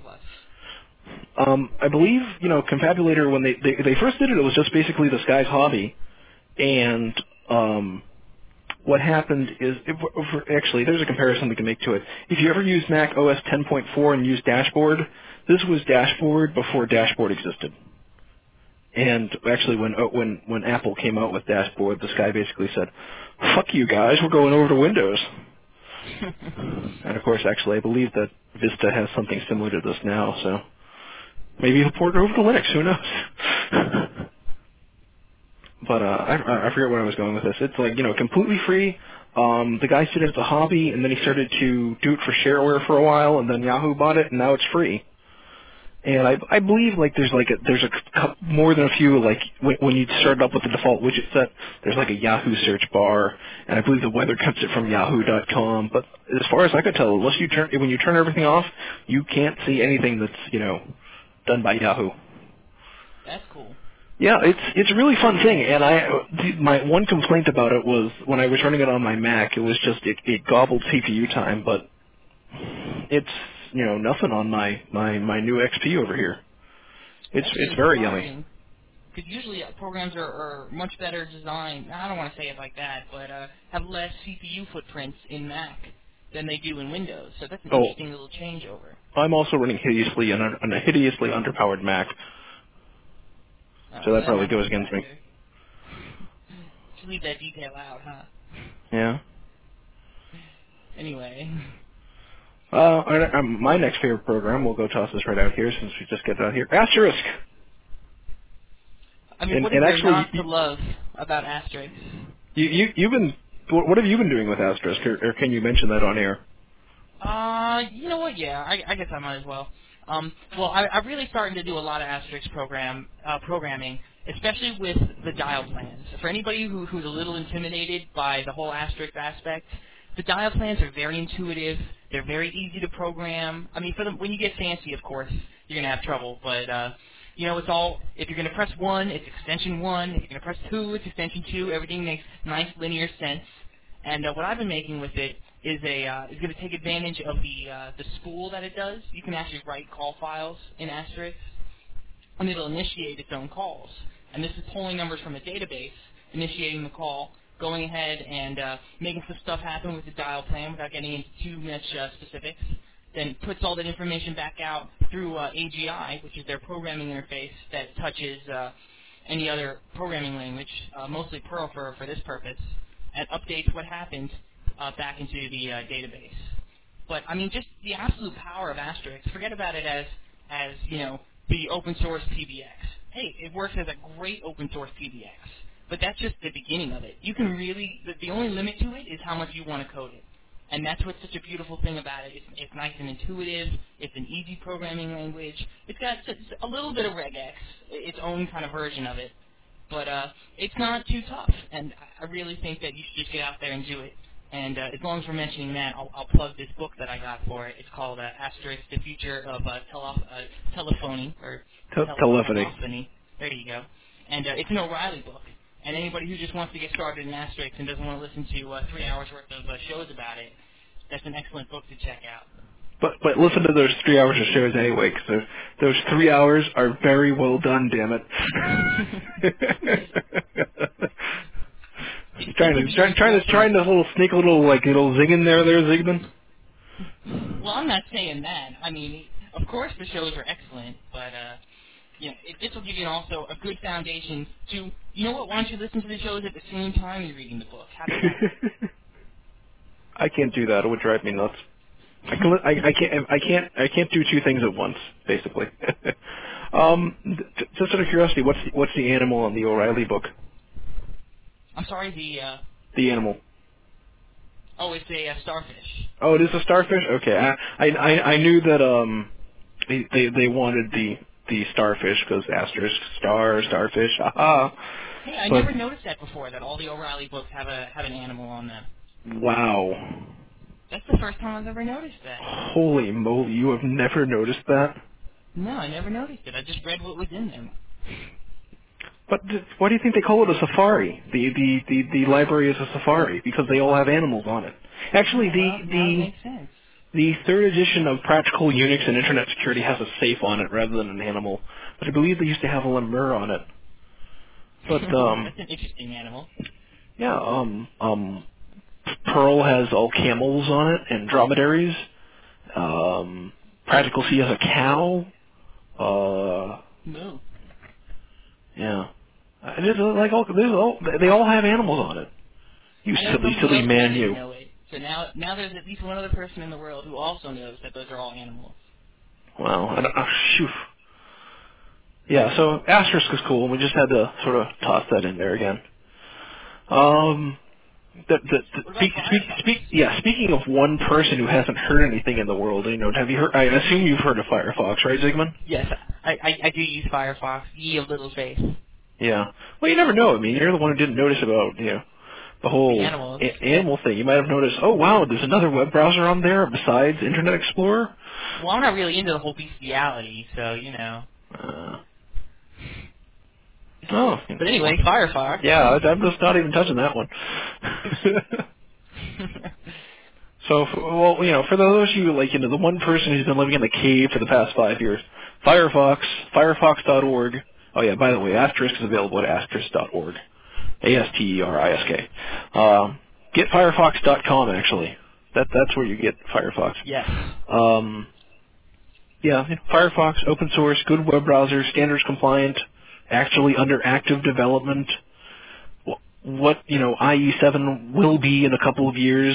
I believe, Confabulator, when they first did it, it was just basically this guy's hobby. And what happened is, actually, there's a comparison we can make to it. If you ever use Mac OS 10.4 and use Dashboard, this was Dashboard before Dashboard existed. And actually, when Apple came out with Dashboard, this guy basically said, "Fuck you guys, we're going over to Windows." And of course, actually, I believe that Vista has something similar to this now, so maybe he'll port it over to Linux. Who knows? But I forget where I was going with this. It's completely free. The guy did it as a hobby, and then he started to do it for shareware for a while, and then Yahoo bought it, and now it's free. And I believe there's more than a few when you start up with the default widget set, there's a Yahoo search bar, and I believe the weather comes it from Yahoo.com. But as far as I could tell, when you turn everything off, you can't see anything that's done by Yahoo. That's cool. Yeah, it's a really fun thing, and my one complaint about it was when I was running it on my Mac, it was just it gobbled CPU time, but it's nothing on my new XP over here. It's very yummy. Because usually programs are much better designed. I don't want to say it like that, but have less CPU footprints in Mac than they do in Windows. So that's an interesting little changeover. I'm also running on a hideously underpowered Mac. So that probably goes against me. Just leave that detail out, huh? Yeah. Anyway. My next favorite program, we'll go toss this right out here since we just get out here. Asterisk! I mean, what is there not to love about Asterisk? You've been... What have you been doing with Asterisk, or can you mention that on air? You know what, yeah, I guess I might as well. Well, I'm really starting to do a lot of Asterisk programming, especially with the dial plans. For anybody who's a little intimidated by the whole Asterisk aspect, the dial plans are very intuitive. They're very easy to program. I mean, when you get fancy, of course, you're going to have trouble. But, it's all, if you're going to press 1, it's extension 1. If you're going to press 2, it's extension 2. Everything makes nice linear sense. And what I've been making with it is going to take advantage of the spool that it does. You can actually write call files in Asterisk, and it'll initiate its own calls. And this is pulling numbers from a database, initiating the call, going ahead and making some stuff happen with the dial plan without getting into too much specifics, then puts all that information back out through AGI, which is their programming interface that touches any other programming language, mostly Perl for this purpose, and updates what happened back into the database. But, I mean, just the absolute power of Asterisk, forget about it as the open source PBX. Hey, it works as a great open source PBX. But that's just the beginning of it. You can really, the only limit to it is how much you want to code it. And that's what's such a beautiful thing about it. It's nice and intuitive. It's an easy programming language. It's got a little bit of regex, its own kind of version of it. But it's not too tough. And I really think that you should just get out there and do it. And as long as we're mentioning that, I'll plug this book that I got for it. It's called Asterisk, The Future of Telephony, or Telephony. There you go. And it's an O'Reilly book. And anybody who just wants to get started in Asterisk and doesn't want to listen to 3 hours worth of shows about it, that's an excellent book to check out. But listen to those 3 hours of shows anyway, because those 3 hours are very well done. Damn it! trying to sneak a little zing in there, Zygmunt. Well, I'm not saying that. I mean, of course the shows are excellent, but this will give you also a good foundation to, you know what, why don't you listen to the shows at the same time you're reading the book? How about that? I can't do that. It would drive me nuts. I can't do two things at once, basically. Just out of curiosity, what's the animal on the O'Reilly book? I'm sorry, the animal. Oh, it's a starfish. Oh, it is a starfish? Okay. I knew that they wanted the starfish because asterisk starfish. Aha. Hey, I never noticed that before. That all the O'Reilly books have an animal on them. Wow. That's the first time I've ever noticed that. Holy moly! You have never noticed that? No, I never noticed it. I just read what was in them. But why do you think they call it a safari? The library is a safari because they all have animals on it. Actually, that makes sense. The third edition of Practical Unix and Internet Security has a safe on it rather than an animal. But I believe they used to have a lemur on it. But that's an interesting animal. Yeah. Perl has all camels on it and dromedaries. Practical C has a cow. No. Yeah. They all have animals on it. You silly man, you. Know it. So now there's at least one other person in the world who also knows that those are all animals. Wow. Phew. Yeah, so Asterisk is cool, and we just had to sort of toss that in there again. Speaking of one person who hasn't heard anything in the world, have you heard? I assume you've heard of Firefox, right, Zygmunt? Yes, I do use Firefox. Ye of little faith. Yeah. Well, you never know. I mean, you're the one who didn't notice about the whole animal thing. You might have noticed. Oh wow, there's another web browser on there besides Internet Explorer. Well, I'm not really into the whole bestiality, so But anyway, Firefox. Yeah, I'm just not even touching that one. So, for those of you the one person who's been living in the cave for the past 5 years, Firefox.org. Oh yeah, by the way, Asterisk is available at asterisk.org. ASTERISK. GetFirefox.com actually. That's where you get Firefox. Yes. Firefox, open source, good web browser, standards compliant, actually under active development. What IE7 will be in a couple of years.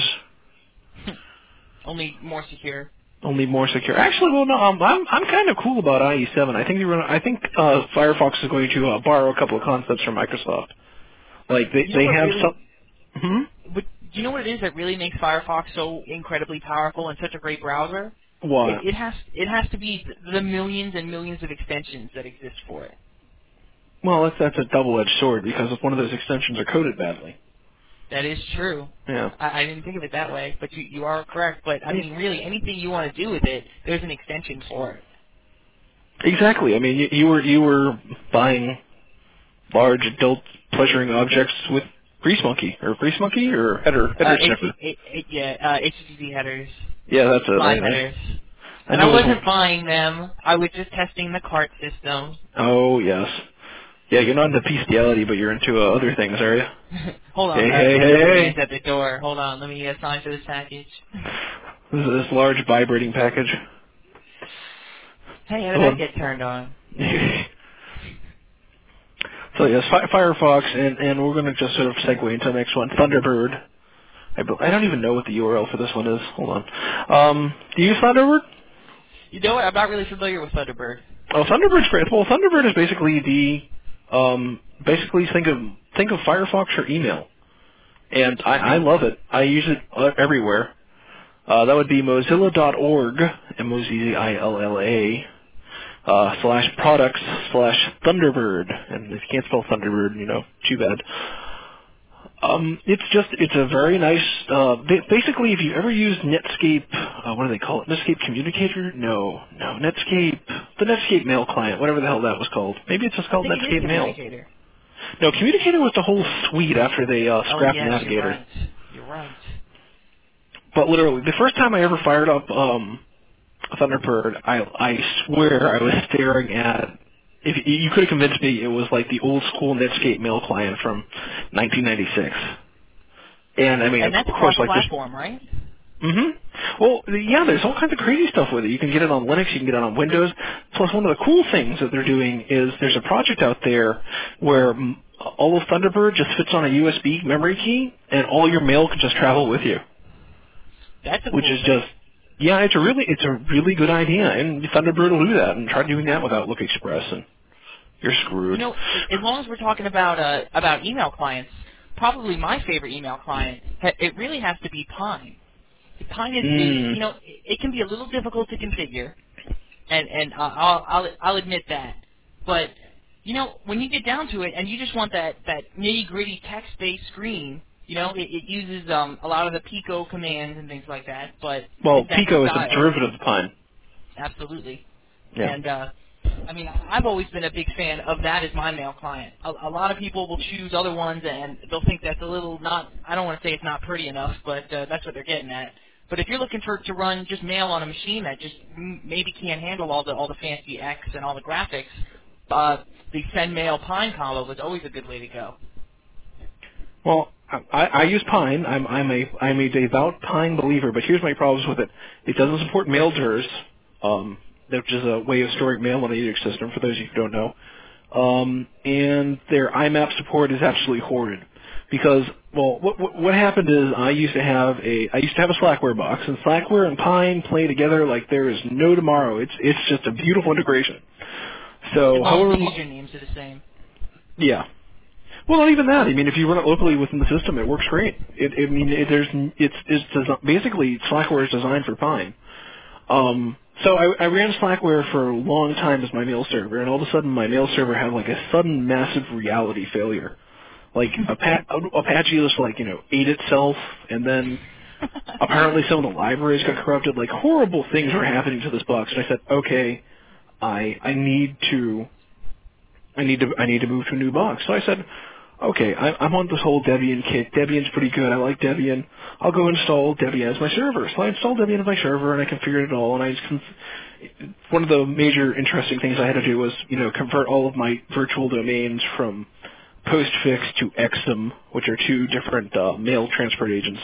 Only more secure. Actually, well, no, I'm kind of cool about IE7. I think Firefox is going to borrow a couple of concepts from Microsoft. Like they have some. But do you know what it is that really makes Firefox so incredibly powerful and such a great browser? What? It has to be the millions and millions of extensions that exist for it. Well, that's a double-edged sword because if one of those extensions are coded badly. That is true. Yeah. I didn't think of it that way, but you are correct. But, I mean, really, anything you want to do with it, there's an extension for it. Exactly. I mean, you were buying large adult pleasuring objects with Grease Monkey or header sniffer. HTTP headers. Yeah, that's it. Live headers. And I wasn't buying them. I was just testing the cart system. Oh, yes. Yeah, you're not into bestiality, but you're into other things, are you? Hold on. Hey. Man's at the door. Hold on. Let me sign for this package. This large vibrating package. Hey, how did that get turned on? So yes, Firefox, and we're going to just sort of segue into the next one, Thunderbird. I don't even know what the URL for this one is. Hold on. Do you use Thunderbird? You know what? I'm not really familiar with Thunderbird. Oh, Thunderbird's great. Well, Thunderbird is basically basically think of Firefox or email, and I love it. I use it everywhere. That would be Mozilla.org, MOZILLA, /products/Thunderbird. And if you can't spell Thunderbird, too bad. It's a very nice, basically if you ever used Netscape, what do they call it? Netscape Communicator? No, Netscape, the Netscape Mail client, whatever the hell that was called. Maybe it's just called Netscape Mail. Communicator. No, Communicator was the whole suite after they scrapped Navigator. You're right. But literally, the first time I ever fired up Thunderbird, I swear I was staring at, if you could have convinced me it was like the old school Netscape Mail client from 1996. And I mean, and that's of course, like platform, right? Mm-hmm. Well, yeah, there's all kinds of crazy stuff with it. You can get it on Linux, you can get it on Windows. Plus, one of the cool things that they're doing is there's a project out there where all of Thunderbird just fits on a USB memory key, and all your mail can just travel with you. That's a which cool is thing. just, yeah, it's a really good idea, and Thunderbird will do that. And try doing that with Outlook Express, and you're screwed. As long as we're talking about email clients, probably my favorite email client, it really has to be Pine. Pine is it can be a little difficult to configure, and I'll admit that. But when you get down to it, and you just want that nitty gritty text based screen, it uses a lot of the Pico commands and things like that. But Pico is a derivative of Pine. Absolutely. Yeah. And I mean, I've always been a big fan of that as my mail client. A lot of people will choose other ones, and they'll think that's a little not. I don't want to say it's not pretty enough, but that's what they're getting at. But if you're looking to run just mail on a machine that just maybe can't handle all the fancy X and all the graphics, the Send Mail Pine combo is always a good way to go. Well, I use Pine. I'm a devout Pine believer, but here's my problems with it. It doesn't support mailers, which is a way of storing mail on a Unix system. For those of you who don't know, and their IMAP support is absolutely horrid. Because, well, what happened is I used to have a Slackware box, and Slackware and Pine play together like there is no tomorrow. It's just a beautiful integration. So, however, the usernames are the same. Yeah. Well, not even that. I mean, if you run it locally within the system, it works great. Basically Slackware is designed for Pine. So I ran Slackware for a long time as my mail server, and all of a sudden my mail server had like a sudden massive reality failure. Like Apache just ate itself, and then apparently some of the libraries got corrupted. Like horrible things were happening to this box, and I said, okay, I need to move to a new box. So I said, okay, I'm on this whole Debian kick. Debian's pretty good. I like Debian. I'll go install Debian as my server. So I installed Debian as my server, and I configured it all. And one of the major interesting things I had to do was, convert all of my virtual domains from Postfix to Exum, which are two different mail transport agents.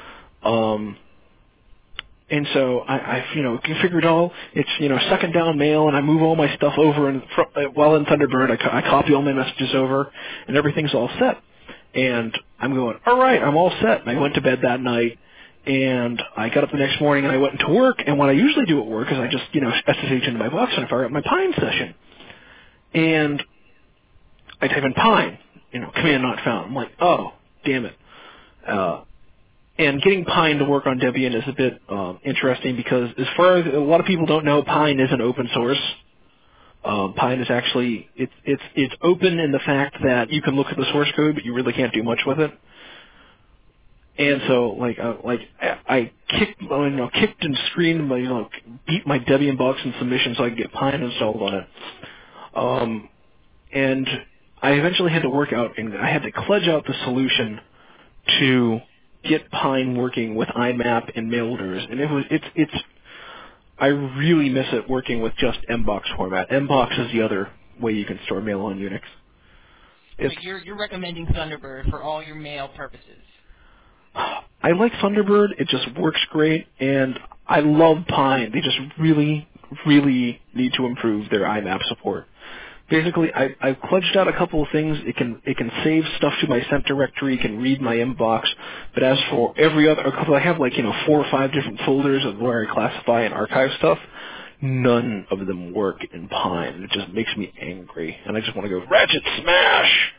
And so I configured all. It's second down mail, and I move all my stuff over. And while in Thunderbird, I copy all my messages over, and everything's all set. And I'm going, all right, I'm all set. And I went to bed that night, and I got up the next morning, and I went into work. And what I usually do at work is I just SSH into my box and I fire up my Pine session, and I type in Pine, command not found. I'm like, oh, damn it. And getting Pine to work on Debian is a bit interesting because, as far as a lot of people don't know, Pine isn't open source. Pine is actually it's open in the fact that you can look at the source code, but you really can't do much with it. And so, I kicked and screamed, beat my Debian box in submission so I could get Pine installed on it. And I eventually had to work out, and I had to kludge out the solution to get Pine working with IMAP and mailers, and I really miss it working with just MBOX format. MBOX is the other way you can store mail on Unix. So you're recommending Thunderbird for all your mail purposes. I like Thunderbird. It just works great, and I love Pine. They just really, really need to improve their IMAP support. Basically, I've kludged out a couple of things. It can save stuff to my sent directory. It can read my inbox. But as for every other, I have 4 or 5 different folders of where I classify and archive stuff. None of them work in Pine. It just makes me angry, and I just want to go ratchet smash.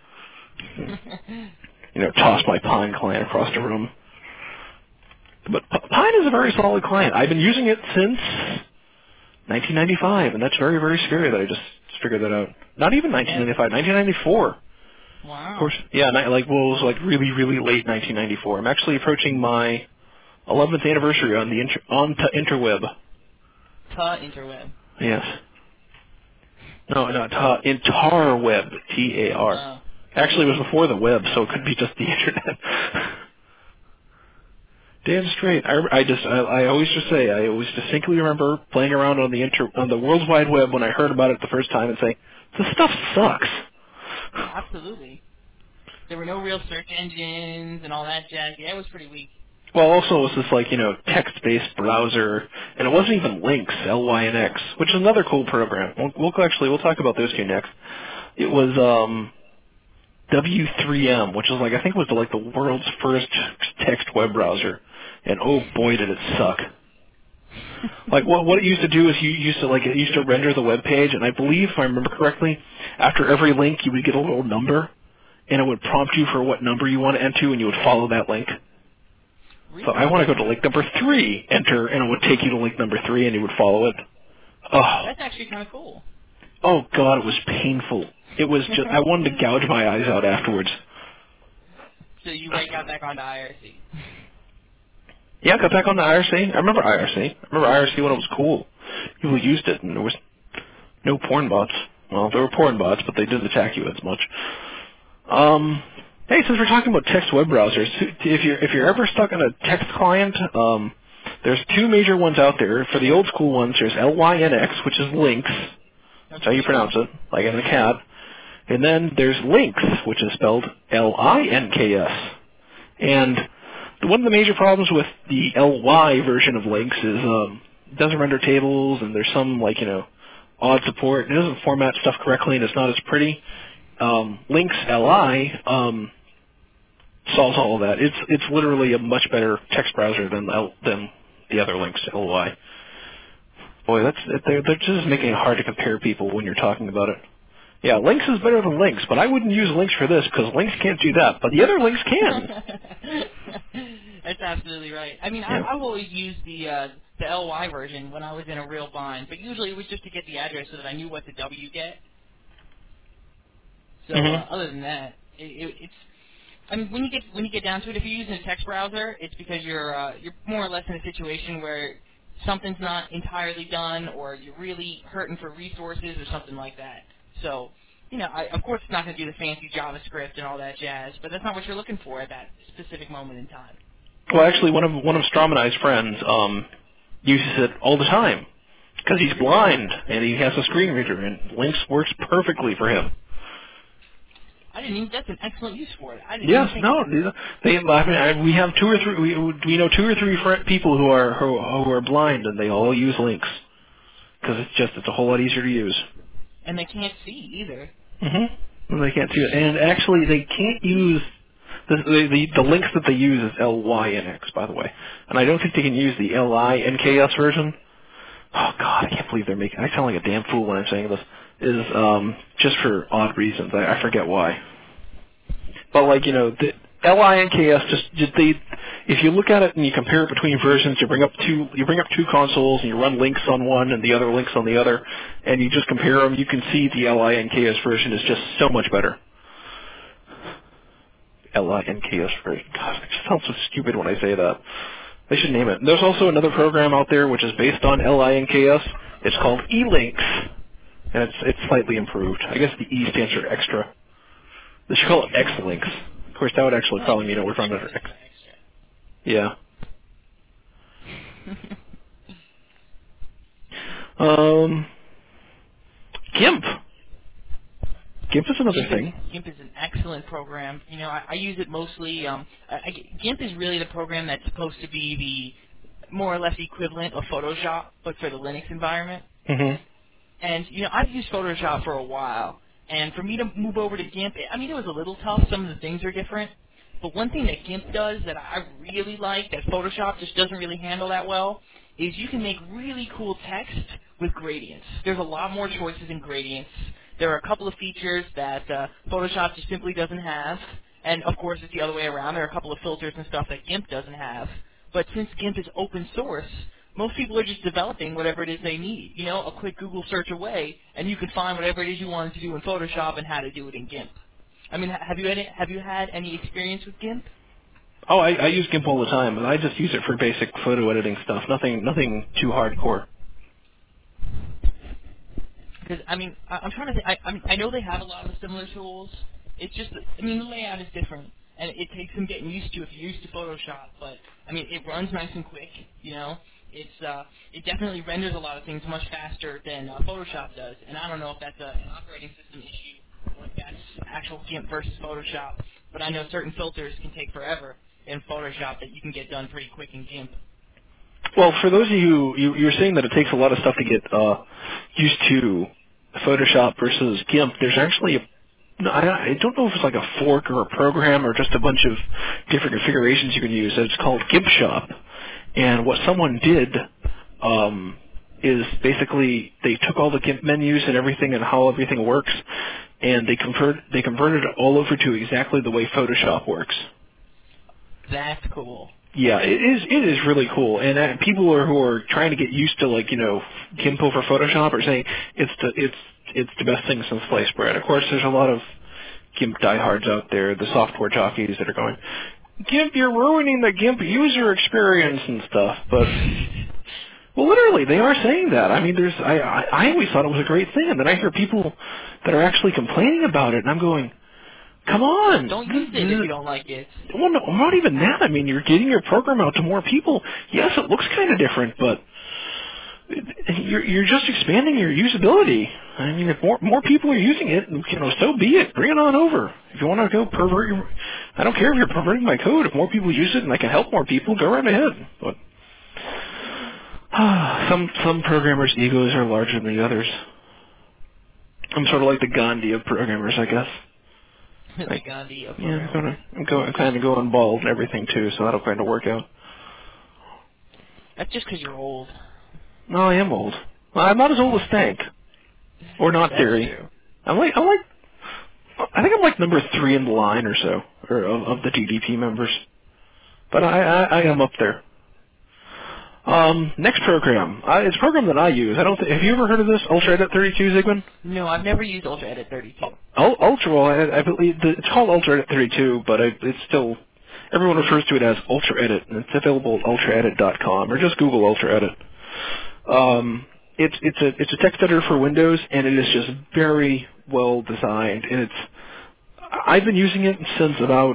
Toss my Pine client across the room. But Pine is a very solid client. I've been using it since 1995, and that's very, very scary that I just figured that out. Not even 1995, 1994. Wow. Of course, yeah, it was really, really late 1994. I'm actually approaching my 11th anniversary on the interweb. Interweb. Yes. No, not Interweb. T-A-R. Actually, it was before the web, so it could be just the internet. Damn straight. I always distinctly remember playing around on the World Wide Web when I heard about it the first time and saying, "This stuff sucks." Absolutely. There were no real search engines and all that jazz. Yeah, it was pretty weak. Well, also it was this text-based browser, and it wasn't even Lynx, Lynx, which is another cool program. We'll talk about those two next. It was W3M, which is I think it was the world's first text web browser, and oh boy did it suck. What it used to do is it used to render the web page, and I believe, if I remember correctly, after every link you would get a little number, and it would prompt you for what number you want to enter, and you would follow that link. Really? So I want to go to link number 3, enter, and it would take you to link number 3, and you would follow it. Oh. That's actually kind of cool. Oh God, it was painful. It was just, I wanted to gouge my eyes out afterwards. So you got back onto IRC? Yeah, I got back onto IRC. I remember IRC. I remember IRC when it was cool. People used it, and there was no porn bots. Well, there were porn bots, but they didn't attack you as much. Hey, since we're talking about text web browsers, if you're ever stuck on a text client, there's 2 major ones out there. For the old school ones, there's Lynx, which is Lynx. That's how you pronounce it, like in a cat. And then there's Lynx, which is spelled Links. And one of the major problems with the LY version of Lynx is it doesn't render tables, and there's some odd support. It doesn't format stuff correctly, and it's not as pretty. Lynx LI solves all of that. It's literally a much better text browser than the other Lynx LY. Boy, they're just making it hard to compare people when you're talking about it. Yeah, Lynx is better than Lynx, but I wouldn't use Lynx for this because Lynx can't do that, but the other Lynx can. That's absolutely right. I mean, yeah. I've always used the LY version when I was in a real bind, but usually it was just to get the address so that I knew what the W get. So other than that, it's. I mean, when you get down to it, if you're using a text browser, it's because you're more or less in a situation where something's not entirely done, or you're really hurting for resources or something like that. So, of course it's not going to do the fancy JavaScript and all that jazz, but that's not what you're looking for at that specific moment in time. Well, actually, one of Strom and I's friends uses it all the time because he's blind and he has a screen reader, and Lynx works perfectly for him. That's an excellent use for it. Yes, no. We have 2 or 3. We know 2 or 3 people who are blind, and they all use Lynx because it's a whole lot easier to use. And they can't see either. And they can't see it, and actually they can't use the Lynx that they use is Lynx, by the way, and I don't think they can use the LINKS version. Oh God, I can't believe they're making. I sound like a damn fool when I'm saying this. Is just for odd reasons. I forget why. But the LINKS if you look at it and you compare it between versions, you bring up 2 consoles and you run Lynx on one and the other Lynx on the other, and you just compare them, you can see the LINKS version is just so much better. LINKS version. God, it just sounds so stupid when I say that. They should name it. There's also another program out there which is based on LINKS. It's called eLynx. And it's slightly improved. I guess the E stands for extra. They should call it X-Lynx. Of course, that would actually probably mean it would run under X. Yeah. GIMP. GIMP is another thing. GIMP is an excellent program. You know, I use it mostly. GIMP is really the program that's supposed to be the more or less equivalent of Photoshop, but for the Linux environment. Mm-hmm. And, you know, I've used Photoshop for a while. And for me to move over to GIMP, I mean, it was a little tough. Some of the things are different. But one thing that GIMP does that I really like that Photoshop just doesn't really handle that well is you can make really cool text with gradients. There's a lot more choices in gradients. There are a couple of features that Photoshop just simply doesn't have. And, of course, it's the other way around. There are a couple of filters and stuff that GIMP doesn't have. But since GIMP is open source, most people are just developing whatever it is they need. You know, a quick Google search away, and you can find whatever it is you wanted to do in Photoshop and how to do it in GIMP. I mean, have you had any experience with GIMP? Oh, I use GIMP all the time, and I just use it for basic photo editing stuff. Nothing too hardcore. Because, I mean, I'm trying to think. I know they have a lot of similar tools. It's just, I mean, the layout is different, and it takes some getting used to if you're used to Photoshop. But, I mean, it runs nice and quick, you know. It definitely renders a lot of things much faster than Photoshop does. And I don't know if that's an operating system issue or if that's actual GIMP versus Photoshop. But I know certain filters can take forever in Photoshop that you can get done pretty quick in GIMP. Well, for those of you, you're saying that it takes a lot of stuff to get used to Photoshop versus GIMP. There's actually I don't know if it's like a fork or a program or just a bunch of different configurations you can use. It's called GIMP Shop. And what someone did is basically they took all the GIMP menus and everything and how everything works, and they converted it all over to exactly the way Photoshop works. That's cool. Yeah, it is really cool. And people who are trying to get used to GIMP over Photoshop are saying it's the best thing since sliced bread. Of course, there's a lot of GIMP diehards out there, the software jockeys that are going, GIMP, you're ruining the GIMP user experience and stuff. But, well, literally, they are saying that. I mean, I always thought it was a great thing, and then I hear people that are actually complaining about it, and I'm going, come on. Don't use it if you don't like it. Well, no, not even that. I mean, you're getting your program out to more people. Yes, it looks kind of different, but you're just expanding your usability. I mean, if more people are using it, so be it. Bring it on over. If you want to go pervert I don't care if you're perverting my code. If more people use it and I can help more people, go right ahead. But some programmers' egos are larger than the others. I'm sort of like the Gandhi of programmers, I guess. The Gandhi of programmers. Yeah, I'm kind of going bald and everything too, so that'll kind of work out. That's just because you're old. No, I am old. Well, I'm not as old as Stank. Or Not Theory. True. I think I'm like number 3 in the line or so, or of the GDP members. But I am up there. Next program. It's a program that I use. Have you ever heard of this, Ultra Edit 32, Zygmunt? No, I've never used Ultra Edit 32. I believe it's called Ultra Edit 32, but it's still, everyone refers to it as Ultra Edit, and it's available at ultraedit.com, or just Google Ultra Edit. It's a text editor for Windows, and it is just very well designed. And I've been using it since about,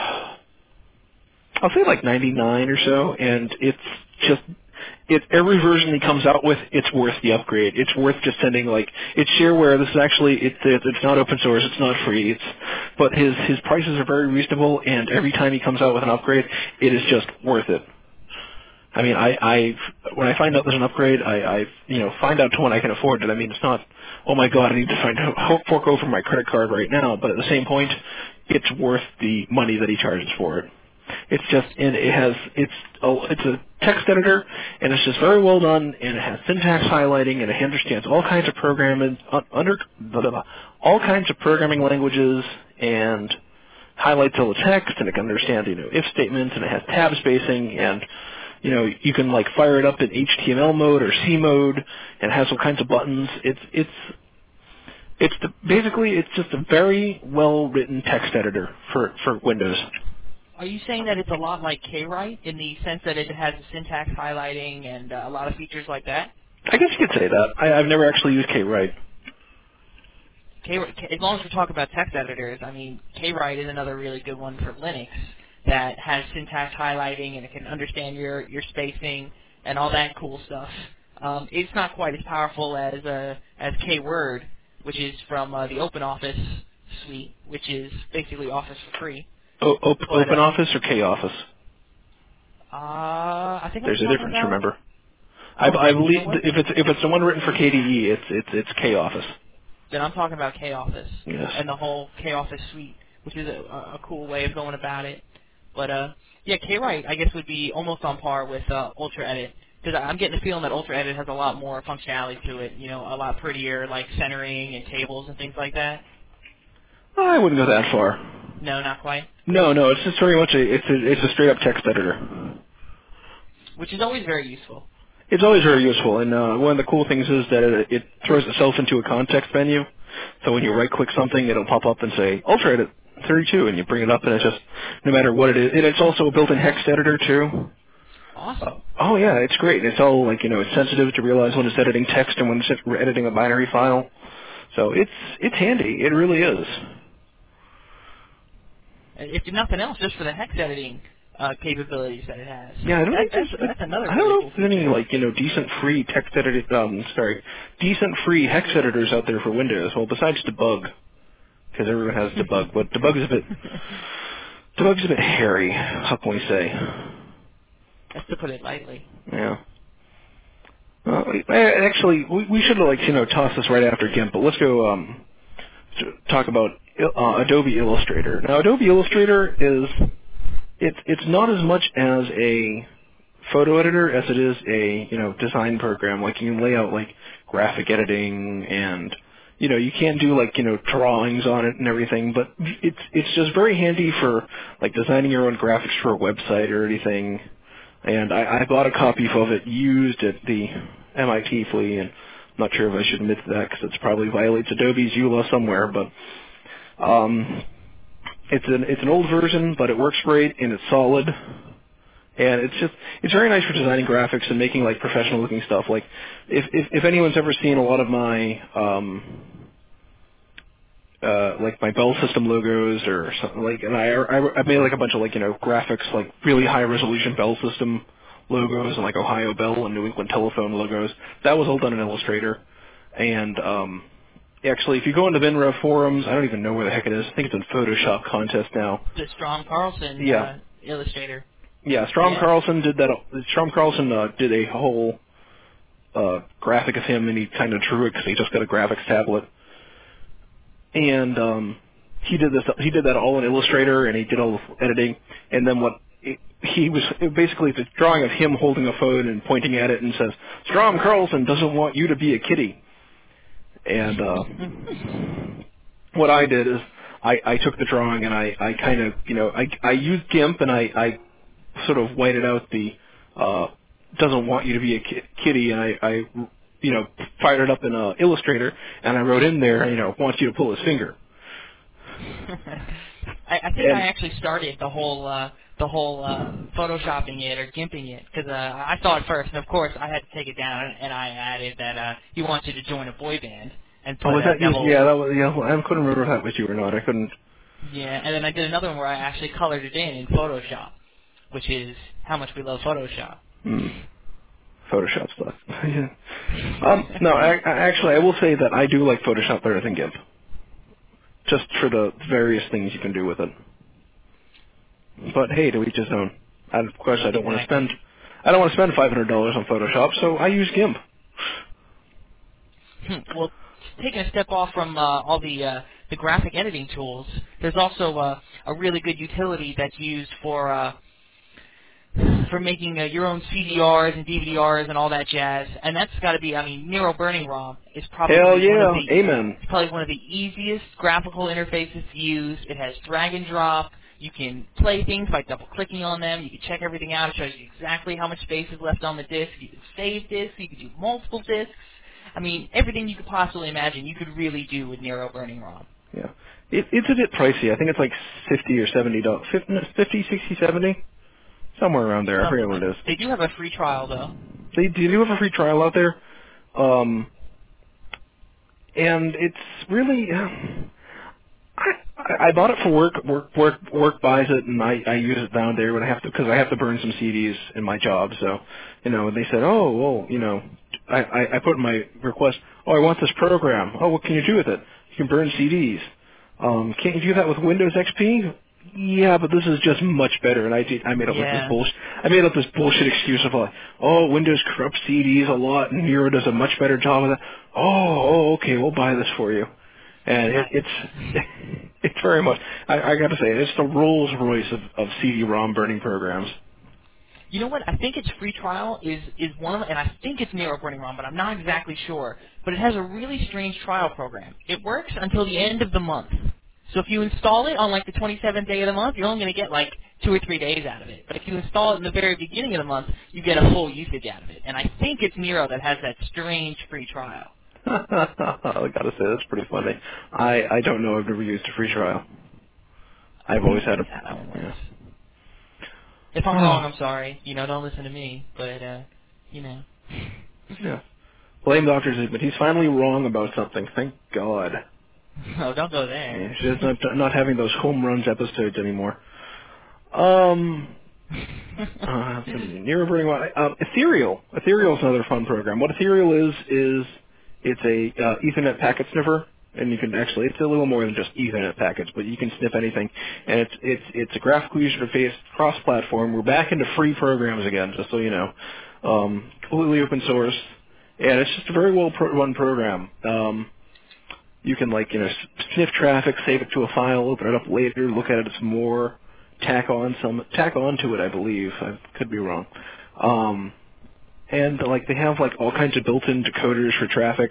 I'll say like 99 or so, and every version he comes out with, it's worth the upgrade. It's worth just sending it's shareware. This is actually it's not open source. It's not free. But his prices are very reasonable, and every time he comes out with an upgrade, it is just worth it. I mean, when I find out there's an upgrade, I find out to when I can afford it. I mean, it's not, oh my God, I need to fork over my credit card right now. But at the same point, it's worth the money that he charges for it. It's just, and it's a text editor, and it's just very well done, and it has syntax highlighting, and it understands all kinds of all kinds of programming languages, and highlights all the text, and it can understand if statements, and it has tab spacing, and you can fire it up in HTML mode or C mode, and it has all kinds of buttons. Basically it's just a very well written text editor for Windows. Are you saying that it's a lot like Kwrite in the sense that it has the syntax highlighting and a lot of features like that? I guess you could say that. I've never actually used Kwrite. As long as we talk about text editors, I mean, Kwrite is another really good one for Linux that has syntax highlighting and it can understand your spacing and all that cool stuff. It's not quite as powerful as K-Word, which is from the OpenOffice suite, which is basically Office for free. But, Open Office or K Office? I think There's I'm a talking difference. about. Remember, Oh, I you believe know what? if it's the one written for KDE, it's K Office. Then I'm talking about K-Office Yes. and the whole K-Office suite, which is a cool way of going about it. But yeah, K-Write I guess would be almost on par with Ultra Edit, because I'm getting the feeling that Ultra Edit has a lot more functionality to it. You know, a lot prettier, like centering and tables and things like that. I wouldn't go that far. No, not quite. No, it's just very much it's a straight up text editor. Which is always very useful. It's always very useful, and one of the cool things is that it throws itself into a context menu. So when you right-click something, it'll pop up and say Ultra Edit 32, and you bring it up, and it's just no matter what it is. And it's also a built-in hex editor too. Awesome. Oh yeah, it's great. It's all like it's sensitive to realize when it's editing text and when it's editing a binary file. So it's handy. It really is. If nothing else, just for the hex editing capabilities that it has. Yeah, I don't think That's another I don't really know cool if there's feature. any decent free text edited decent free hex editors out there for Windows. Well, besides Debug, because everyone has Debug, but Debug's a bit hairy. How can we say? That's to put it lightly. Yeah. Actually, we should have tossed this right after GIMP, but let's go talk about Adobe Illustrator. Now, Adobe Illustrator it's not as much as a photo editor as it is a design program. Like you can lay out like graphic editing and you can do like drawings on it and everything, but it's just very handy for like designing your own graphics for a website or anything. And I bought a copy of it used at the MIT flea, and I'm not sure if I should admit to that because it probably violates Adobe's EULA somewhere, but it's an old version, but it works great and it's solid. And it's very nice for designing graphics and making like professional looking stuff. Like if anyone's ever seen a lot of my like my Bell System logos or something like, and I made like a bunch of like graphics, like really high resolution Bell System logos and like Ohio Bell and New England Telephone logos. That was all done in Illustrator. And actually, if you go into Venrev forums, I don't even know where the heck it is. I think it's in Photoshop contest now. The Strom Carlson Yeah. Illustrator. Yeah, Strom Yeah. Carlson did that. Strom Carlson did a whole graphic of him, and he kind of drew it because he just got a graphics tablet. And he did that all in Illustrator, and he did all the editing. And then basically the drawing of him holding a phone and pointing at it and says, "Strom Carlson doesn't want you to be a kitty." And what I did is I took the drawing and I kind of I used GIMP and I sort of whited out the doesn't want you to be a kitty, and I fired it up in Illustrator, and I wrote in there, wants you to pull his finger. I think I actually started the whole photoshopping it or gimping it because I saw it first, and of course I had to take it down, and I added that he wants you to join a boy band and put was that Devil. Yeah, that was well, I couldn't remember if that was you or not. I couldn't. Yeah, and then I did another one where I actually colored it in Photoshop, which is how much we love Photoshop. Photoshop stuff. Yeah. No, actually, I will say that I do like Photoshop better than GIMP, just for the various things you can do with it. But hey, to each his own. Of course, I don't want to spend $500 on Photoshop, so I use GIMP. Well, taking a step off from all the graphic editing tools, there's also a really good utility that's used for making your own CDRs and DVDRs and all that jazz, and that's got to be, Nero Burning ROM is probably Amen. It's probably one of the easiest graphical interfaces to use. It has drag and drop. You can play things by double-clicking on them. You can check everything out. It shows you exactly how much space is left on the disk. You can save disks. You can do multiple disks. Everything you could possibly imagine you could really do with Nero Burning ROM. Yeah. It's a bit pricey. I think it's like $50 or $70. 50, 60, 70? Somewhere around there. I forget what it is. They do have a free trial, though. They do have a free trial out there. And it's really... I bought it for work. Work buys it, and I use it down there when I have to, because I have to burn some CDs in my job. So, and they said, oh, well, I put in my request, oh, I want this program. Oh, what can you do with it? You can burn CDs. Can't you do that with Windows XP? Yeah, but this is just much better. And I made up like this Yeah. bullshit. I made up this bullshit excuse of like, oh, Windows corrupts CDs a lot, and Nero does a much better job of that. Oh, okay, we'll buy this for you. And Nice. it's very much. I got to say, it's the Rolls Royce of CD-ROM burning programs. You know what? I think its free trial is one of, and I think it's Nero Burning ROM, but I'm not exactly sure. But it has a really strange trial program. It works until the end of the month. So if you install it on like the 27th day of the month, you're only going to get like 2 or 3 days out of it. But if you install it in the very beginning of the month, you get a full usage out of it. And I think it's Nero that has that strange free trial. I gotta say, that's pretty funny. I don't know. I've never used a free trial. I've always had a. That's how that one Yeah. works. If I'm wrong, I'm sorry. You know, don't listen to me. But, you know. Yeah. Blame Dr. Zygmunt. He's finally wrong about something. Thank God. Oh, don't go Yeah, there. he's just not having those home runs episodes anymore. Nero Burning ROM. Ethereal. Ethereal is another fun program. What Ethereal is it's a Ethernet packet sniffer, and you can actually, it's a little more than just Ethernet packets, but you can sniff anything. And it's a graphical user interface, cross-platform. We're back into free programs again, just so you know. Completely open source, and it's just a very well run program. You can sniff traffic, save it to a file, open it up later, look at it some more, tack on to it, I believe. I could be wrong. And they have all kinds of built-in decoders for traffic.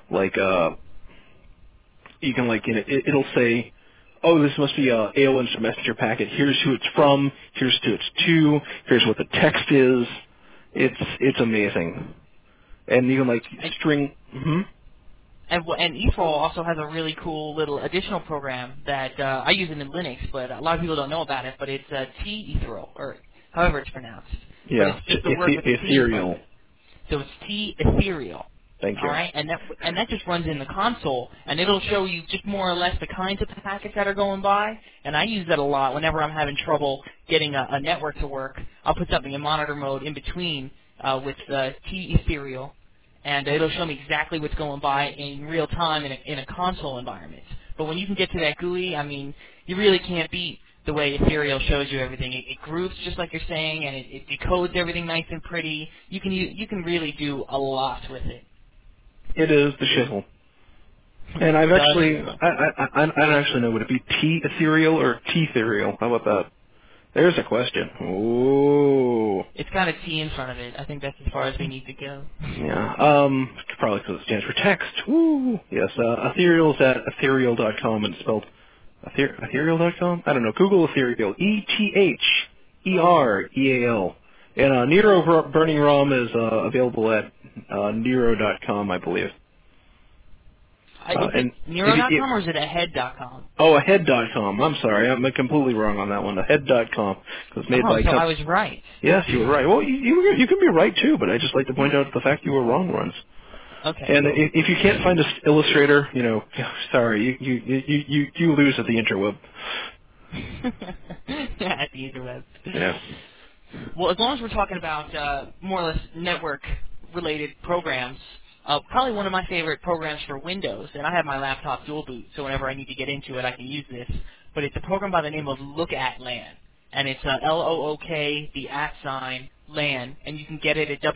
You can it'll say, oh, this must be a AOL Instant Messenger packet. Here's who it's from. Here's who it's to. Here's what the text is. It's amazing. And you can string. Mm-hmm. And eThrall also has a really cool little additional program that I use it in Linux, but a lot of people don't know about it. But it's T-Ethereal, or however it's pronounced. Yeah, but it's just the word with the T in front of ethereal. it. So it's T-Ethereal. Thank you. All right, and that just runs in the console, and it'll show you just more or less the kinds of packets that are going by. And I use that a lot whenever I'm having trouble getting a network to work. I'll put something in monitor mode in between with T-Ethereal, and it'll show me exactly what's going by in real time in a console environment. But when you can get to that GUI, I mean, you really can't beat the way Ethereal shows you everything. It groups just like you're saying, and it decodes everything nice and pretty. You can really do a lot with it. It is the shizzle. And I've actually, I don't actually know, would it be T-Ethereal or T-Ethereal? How about that? There's a question. Ooh. It's got a T in front of it. I think that's as far as we need to go. Yeah. Probably because it stands for text. Woo. Yes. Ethereal's at ethereal.com and it's spelled ethereal.com? I don't know. Google Ethereal. E-T-H-E-R-E-A-L. And Nero Burning ROM is available at Nero.com, I believe. Is it Nero.com or is it ahead.com? Oh, ahead.com. I'm sorry. I'm completely wrong on that one. Ahead.com. It made by so I was right. Yes, you were right. Well, you can be right, too, but I just like to point out the fact you were wrong once. Okay. And if you can't find an illustrator, sorry, you lose at the interweb. At the interweb. Yeah. Well, as long as we're talking about more or less network-related programs, probably one of my favorite programs for Windows, and I have my laptop dual boot, so whenever I need to get into it, I can use this. But it's a program by the name of Look at LAN, and it's LOOK, the @ LAN, and you can get it at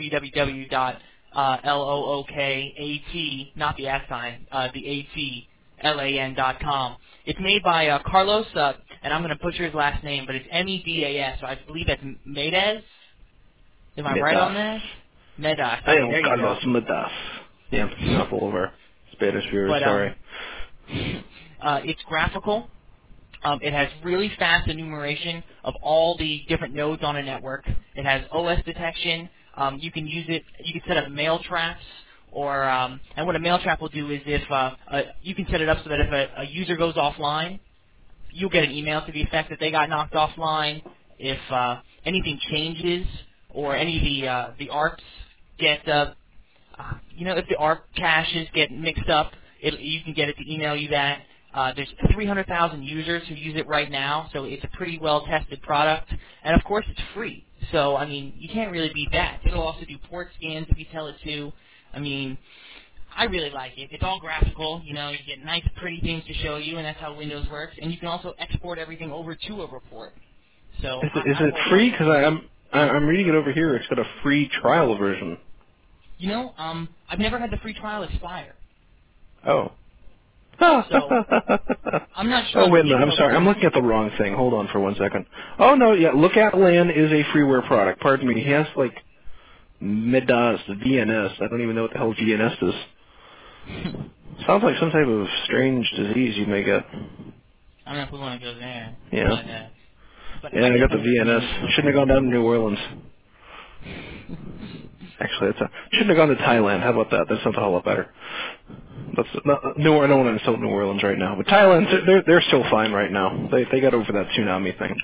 www.LOOKAT, not the @ the ATLAN.com. It's made by Carlos, and I'm going to butcher his last name, but it's Medas, so I believe that's Medas. Am I right on that? Medas. I am There you Carlos go. Medas. Yeah, enough all of our Spanish viewers, But, sorry. It's graphical. It has really fast enumeration of all the different nodes on a network. It has OS detection. You can use it. You can set up mail traps, or and what a mail trap will do is if you can set it up so that if a user goes offline, you'll get an email to the effect that they got knocked offline. If anything changes or any of the ARPs get if the ARP caches get mixed up, you can get it to email you that. There's 300,000 users who use it right now, so it's a pretty well-tested product. And, of course, it's free. So, I mean, you can't really beat that. It'll also do port scans if you tell it to. I mean, I really like it. It's all graphical. You know, you get nice, pretty things to show you, and that's how Windows works. And you can also export everything over to a report. So Is I'm it all for free? it. Because I'm reading it over here. It's got a free trial version. You know, I've never had the free trial expire. Oh. So I'm not sure Oh, on the wait a minute. I'm details sorry. I'm behind looking at the it. wrong thing. Hold on for 1 second. Oh, no, yeah. Look at LAN is a freeware product. Pardon me. He has, like, Midas, VNS. I don't even know what the hell VNS is. Sounds like some type of strange disease you may get. I don't know if we want to go there, Yeah. but Yeah, I I got the definitely recommend VNS. Windows Shouldn't have gone down to New Orleans. Actually, shouldn't have gone to Thailand. How about that? That's something a whole lot better. That's not, I don't want to insult New Orleans right now, but Thailand, they're still fine right now. They got over that tsunami thing.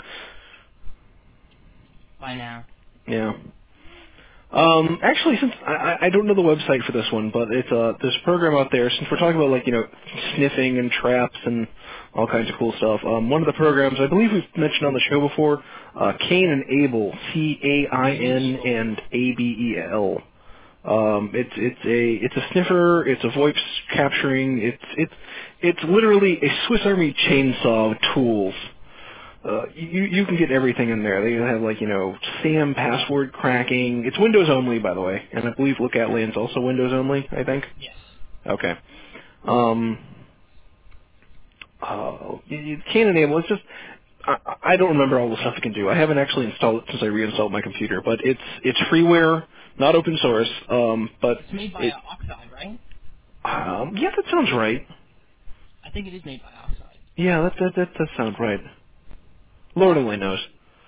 by now. Yeah. Actually, since I don't know the website for this one, but it's there's a program out there. Since we're talking about like sniffing and traps and all kinds of cool stuff, one of the programs I believe we've mentioned on the show before, Cain and Abel, CAIN and ABEL. It's a sniffer. It's a voice capturing. It's literally a Swiss Army chainsaw of tools. You can get everything in there. They have SAM password cracking. It's Windows only, by the way, and I believe Lookout LAN's also Windows only. I think. Yes. Okay. You can't enable. It's just I don't remember all the stuff it can do. I haven't actually installed it since I reinstalled my computer, but it's freeware, not open source. But It's made by Oxide, right? yeah, that sounds right. I think it is made by Oxide. Yeah, that sounds right. Lord only knows.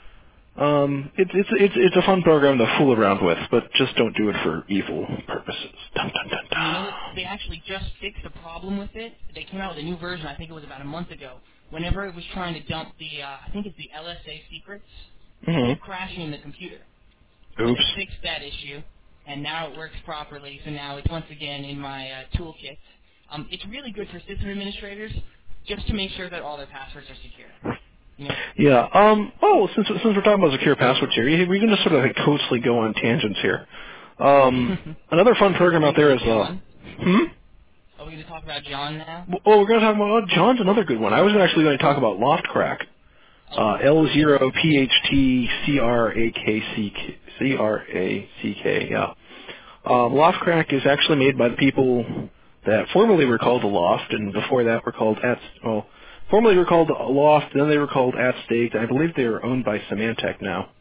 It's a fun program to fool around with, but just don't do it for evil purposes. Dun, dun, dun, And you know what? dun. They actually just fixed a problem with it. They came out with a new version, I think it was about a month ago. Whenever it was trying to dump the, I think it's the LSA secrets, it kept crashing the computer. But Oops. they fixed that issue, and now it works properly, so now it's once again in my toolkit. It's really good for system administrators, just to make sure that all their passwords are secure. You know? Yeah. Oh, since we're talking about secure passwords here, we're going to sort of constantly go on tangents here. Another fun program out there is John? Are we going to talk about John now? Well, we're going to talk about John's another good one. I was actually going to talk about Loftcrack. L0PHTCRACK. Yeah. Loftcrack is actually made by the people that formerly were called the Loft, and before that were called formerly were called Loft, then they were called AtStake, and I believe they are owned by Symantec now.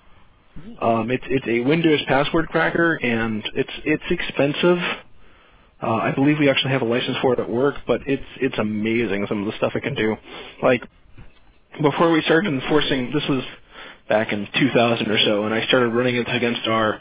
It's a Windows password cracker, and it's expensive. I believe we actually have a license for it at work, but it's amazing some of the stuff it can do. Like, before we started enforcing, this was back in 2000 or so, and I started running it against our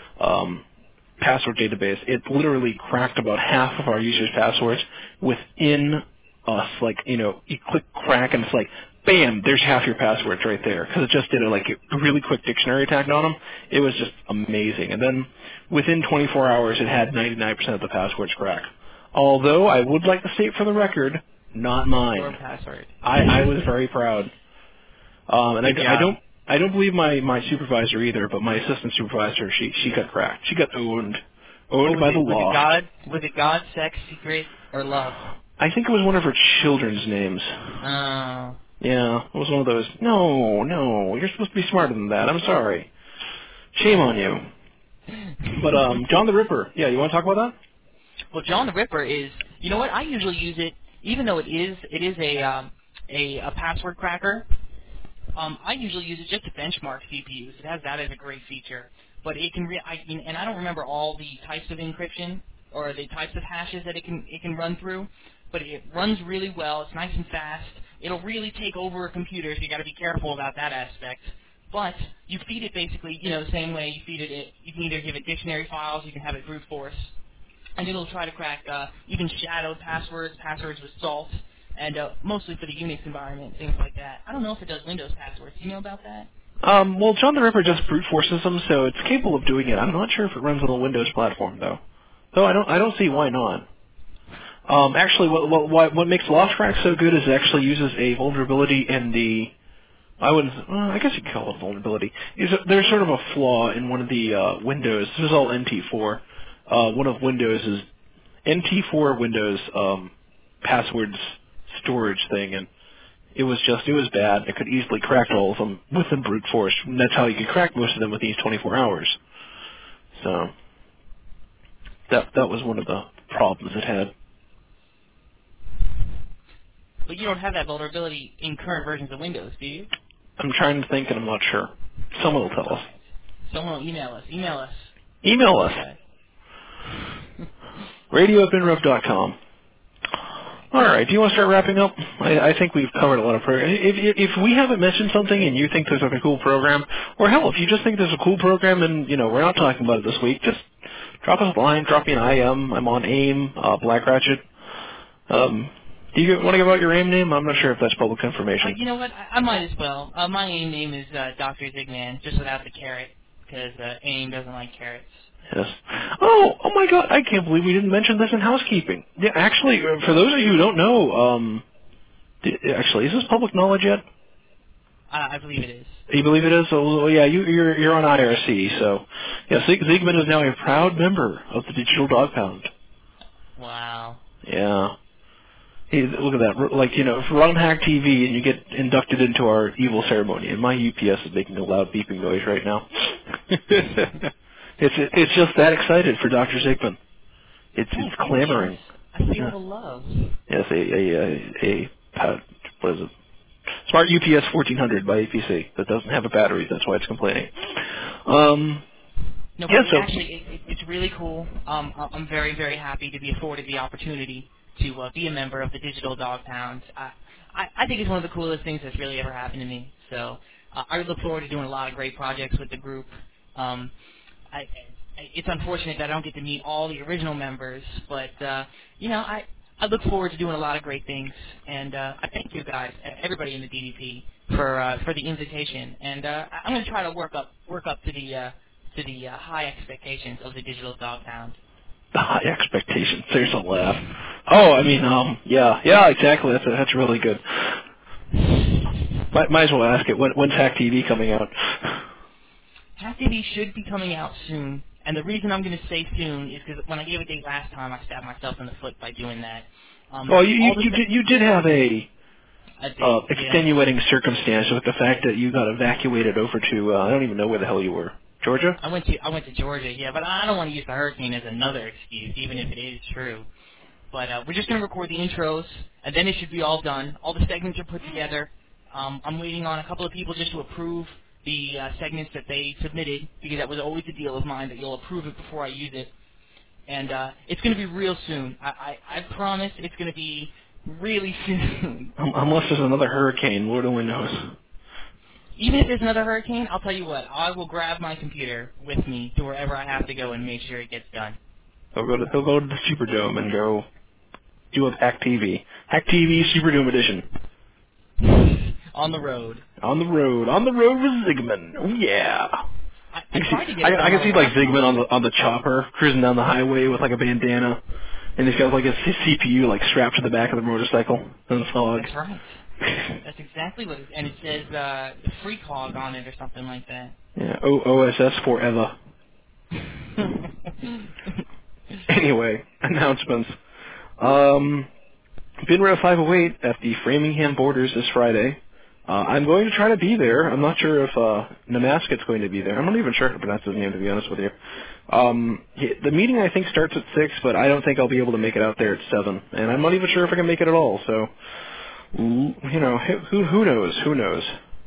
password database. It literally cracked about half of our users' passwords within us. Like, you click crack, and it's like, bam, there's half your passwords right there, because it just did a really quick dictionary attack on them. It was just amazing. And then within 24 hours, it had 99% of the passwords cracked. Although I would like to state for the record, not mine. Your password. I was very proud. And I don't believe my supervisor either, but my assistant supervisor, she got cracked. She got owned by the law. Was it God, sex, secret, or love? I think it was one of her children's names. Oh. Yeah, it was one of those. No, you're supposed to be smarter than that. I'm sorry. Shame on you. But John the Ripper. Yeah, you want to talk about that? Well, John the Ripper is. You know what? I usually use it, even though it is a password cracker. I usually use it just to benchmark CPUs. It has that as a great feature. But it can, and I don't remember all the types of encryption or the types of hashes that it can run through. But it runs really well. It's nice and fast. It'll really take over a computer, so you got to be careful about that aspect. But you feed it basically, the same way you feed it. You can either give it dictionary files, you can have it brute force, and it'll try to crack even shadowed passwords with salt, and mostly for the Unix environment, things like that. I don't know if it does Windows passwords. Do you know about that? Well, John the Ripper just brute forces them, so it's capable of doing it. I'm not sure if it runs on a Windows platform though. Though I don't see why not. Actually, what makes Loftcrack so good is it actually uses a vulnerability in the. I guess you could call it vulnerability. There's sort of a flaw in one of the Windows. This is all NT4. one of Windows' NT4 Windows passwords storage thing, and it was bad. It could easily crack all of them within brute force, and that's how you could crack most of them within these 24 hours. So that was one of the problems it had. But you don't have that vulnerability in current versions of Windows, do you? I'm trying to think, and I'm not sure. Someone will tell us. Someone will email us. Email us. Email us. Okay. radio@binrev.com. All right. Do you want to start wrapping up? I think we've covered a lot of programs. If we haven't mentioned something and you think there's like a cool program, or hell, if you just think there's a cool program and we're not talking about it this week, just drop us a line, drop me an IM. I'm on AIM, Black Ratchet. Do you want to give out your AIM name? I'm not sure if that's public information. You know what? I might as well. My AIM name is Dr. Zigman, just without the carrot, because AIM doesn't like carrots. Yes. Oh my God! I can't believe we didn't mention this in housekeeping. Yeah, actually, for those of you who don't know, actually, is this public knowledge yet? I believe it is. You believe it is? Oh, yeah, you're on IRC, so yeah. Zygmunt is now a proud member of the Digital Dog Pound. Wow. Yeah. Hey, look at that. Like, run Hack TV and you get inducted into our evil ceremony. And my UPS is making a loud beeping noise right now. It's just that excited for Dr. Zygmunt. It's clamoring. I feel the love. Yes, what is it? Smart UPS 1400 by APC that doesn't have a battery. That's why it's complaining. No, but actually, it's really cool. I'm very, very happy to be afforded the opportunity to be a member of the Digital Dog Pound. I think it's one of the coolest things that's really ever happened to me. So I look forward to doing a lot of great projects with the group. It's unfortunate that I don't get to meet all the original members, but I look forward to doing a lot of great things. And I thank you guys, everybody in the DDP, for the invitation. And I'm going to try to work up to the high expectations of the Digital Dog Pound. The high expectations. There's a laugh. Oh, I mean, yeah, exactly. That's really good. Might as well ask it. When's Hack TV coming out? Hack TV should be coming out soon, and the reason I'm going to say soon is because when I gave a date last time, I stabbed myself in the foot by doing that. You did have a extenuating yeah. circumstance with the fact that you got evacuated over to I don't even know where the hell you were. Georgia? I went to Georgia, yeah, but I don't want to use the hurricane as another excuse, even if it is true. But we're just going to record the intros, and then it should be all done. All the segments are put together. I'm waiting on a couple of people just to approve the segments that they submitted, because that was always a deal of mine, that you'll approve it before I use it. And it's going to be real soon. I promise it's going to be really soon. Unless there's another hurricane, Lord only knows. Even if there's another hurricane, I'll tell you what, I will grab my computer with me to wherever I have to go and make sure it gets done. He'll go to the Superdome and go do a Hack TV. Hack TV Superdome Edition. On the road. On the road with Zygmunt. Oh, yeah. I can see like Zygmunt on the chopper cruising down the highway with like a bandana, and he's got like his CPU like strapped to the back of the motorcycle in the fog. That's right. That's exactly what it is. And it says free cog on it or something like that. Yeah, OSS forever. Anyway, announcements. BinRev 508 at the Framingham Borders this Friday. I'm going to try to be there. I'm not sure if Namasket's going to be there. I'm not even sure how to pronounce his name, to be honest with you. The meeting, I think, starts at 6, but I don't think I'll be able to make it out there at 7. And I'm not even sure if I can make it at all, so... who knows? Who knows?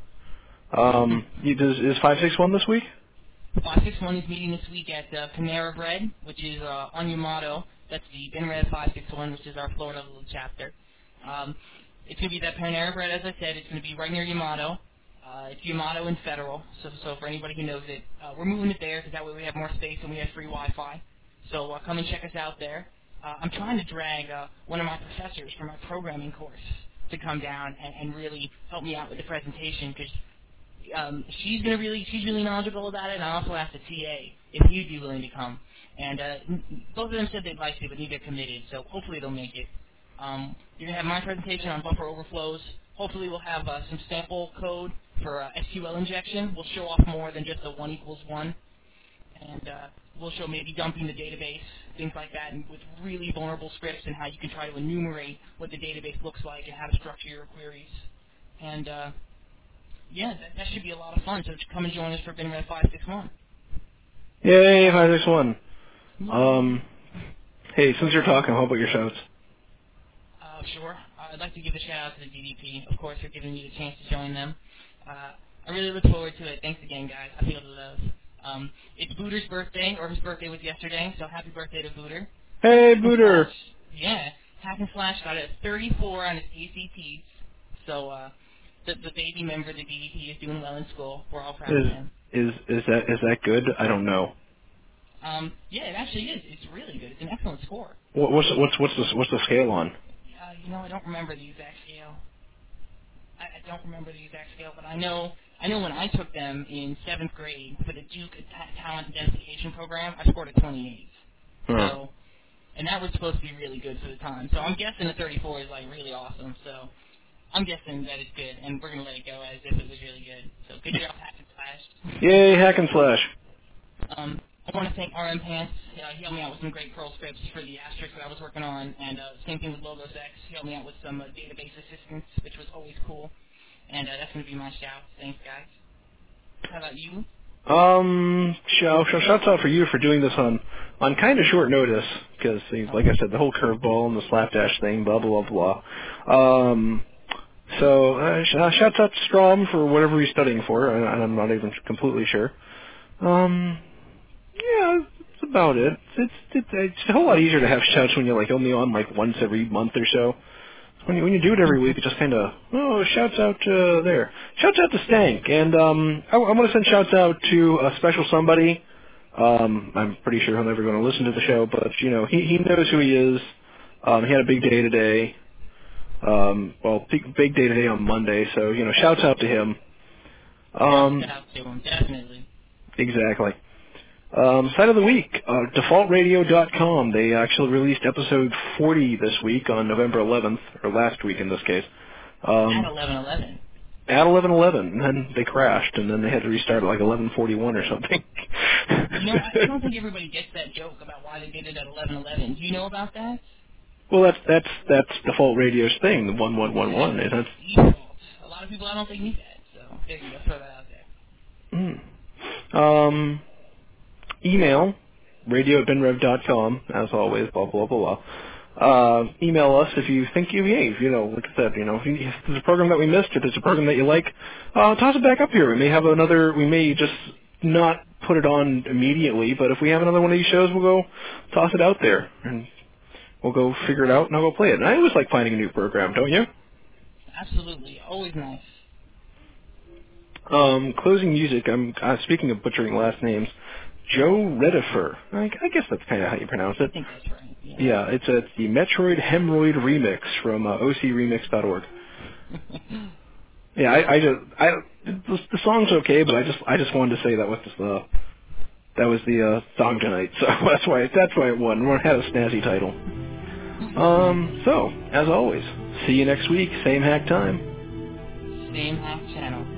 Is 561 this week? 561 is meeting this week at Panera Bread, which is on Yamato. That's the BinRev 561, which is our Florida little chapter. It's going to be that Panera Bread, as I said. It's going to be right near Yamato. It's Yamato and Federal. So for anybody who knows it, we're moving it there because that way we have more space and we have free Wi-Fi. So come and check us out there. I'm trying to drag one of my professors from my programming course to come down and really help me out with the presentation, because she's really knowledgeable about it, and I also asked the TA if you'd be willing to come. And both of them said they'd like to, but neither committed, so hopefully they'll make it. You're going to have my presentation on buffer overflows. Hopefully we'll have some sample code for SQL injection. We'll show off more than just a 1 = 1. and we'll show maybe dumping the database, things like that, and with really vulnerable scripts and how you can try to enumerate what the database looks like and how to structure your queries. And yeah, that should be a lot of fun. So come and join us for BinRev 561. Yay, 561. Hey, since you're talking, how about your shouts? Sure. I'd like to give a shout out to the DDP, of course, for giving me the chance to join them. I really look forward to it. Thanks again, guys. I feel the love. It's Booter's birthday, or his birthday was yesterday, so happy birthday to Booter. Hey, Booter! Yeah, Hack and Slash got a 34 on his ACTs, so the baby member of the DDP is doing well in school. We're all proud of him. Is that good? I don't know. Yeah, it actually is. It's really good. It's an excellent score. What's the scale on? I don't remember the exact scale. I don't remember the exact scale, but I know when I took them in 7th grade for the Duke Talent Identification Program, I scored a 28. So, and that was supposed to be really good for the time. So I'm guessing a 34 is like really awesome. So I'm guessing that it's good, and we're gonna let it go as if it was really good. So good job, Hack and Slash. Yay, Hack and Slash. I want to thank RM Pants. He helped me out with some great Perl scripts for the asterisk that I was working on, and same thing with Logos X. He helped me out with some database assistance, which was always cool. And that's going to be my shout. Thanks, guys. How about you? Shouts out for you for doing this on kind of short notice, because, like I said, the whole curveball and the slapdash thing, blah, blah, blah, blah. So, shouts out to Strom for whatever he's studying for, and I'm not even completely sure. Yeah, that's about it. It's a whole lot easier to have shouts when you're like only on like once every month or so. When you do it every week, it just kind of shouts out there. Shouts out to Stank, and I want to send shouts out to a special somebody. I'm pretty sure he'll never going to listen to the show, but he knows who he is. He had a big day today. Big day today on Monday, so shouts out to him. Shouts out to him, definitely. Exactly. Site of the week, defaultradio.com. They actually released episode 40 this week on November 11th, or last week in this case. At 11:11. At 11:11, and then they crashed, and then they had to restart at like 11:41 or something. I don't think everybody gets that joke about why they did it at 11:11. Do you know about that? Well, that's Default Radio's thing, the 1111. Yeah, it's default. A lot of people I don't think need that, so there you go, throw that out there. Email, radio@binrev.com, as always, blah, blah, blah, blah. Email us if you think like I said, if there's a program that we missed, if there's a program that you like, toss it back up here. We may just not put it on immediately, but if we have another one of these shows, we'll go toss it out there, and we'll go figure it out, and I'll go play it. And I always like finding a new program, don't you? Absolutely. Always nice. Closing music, I'm speaking of butchering last names, Joe Redifer. I guess that's kind of how you pronounce it. I think that's right. Yeah, it's the Metroid Hemorrhoid Remix from ocremix.org. Yeah, the song's okay, but I just wanted to say that was the song tonight, so that's why it won. It had a snazzy title. So as always, see you next week, same hack time, same hack channel.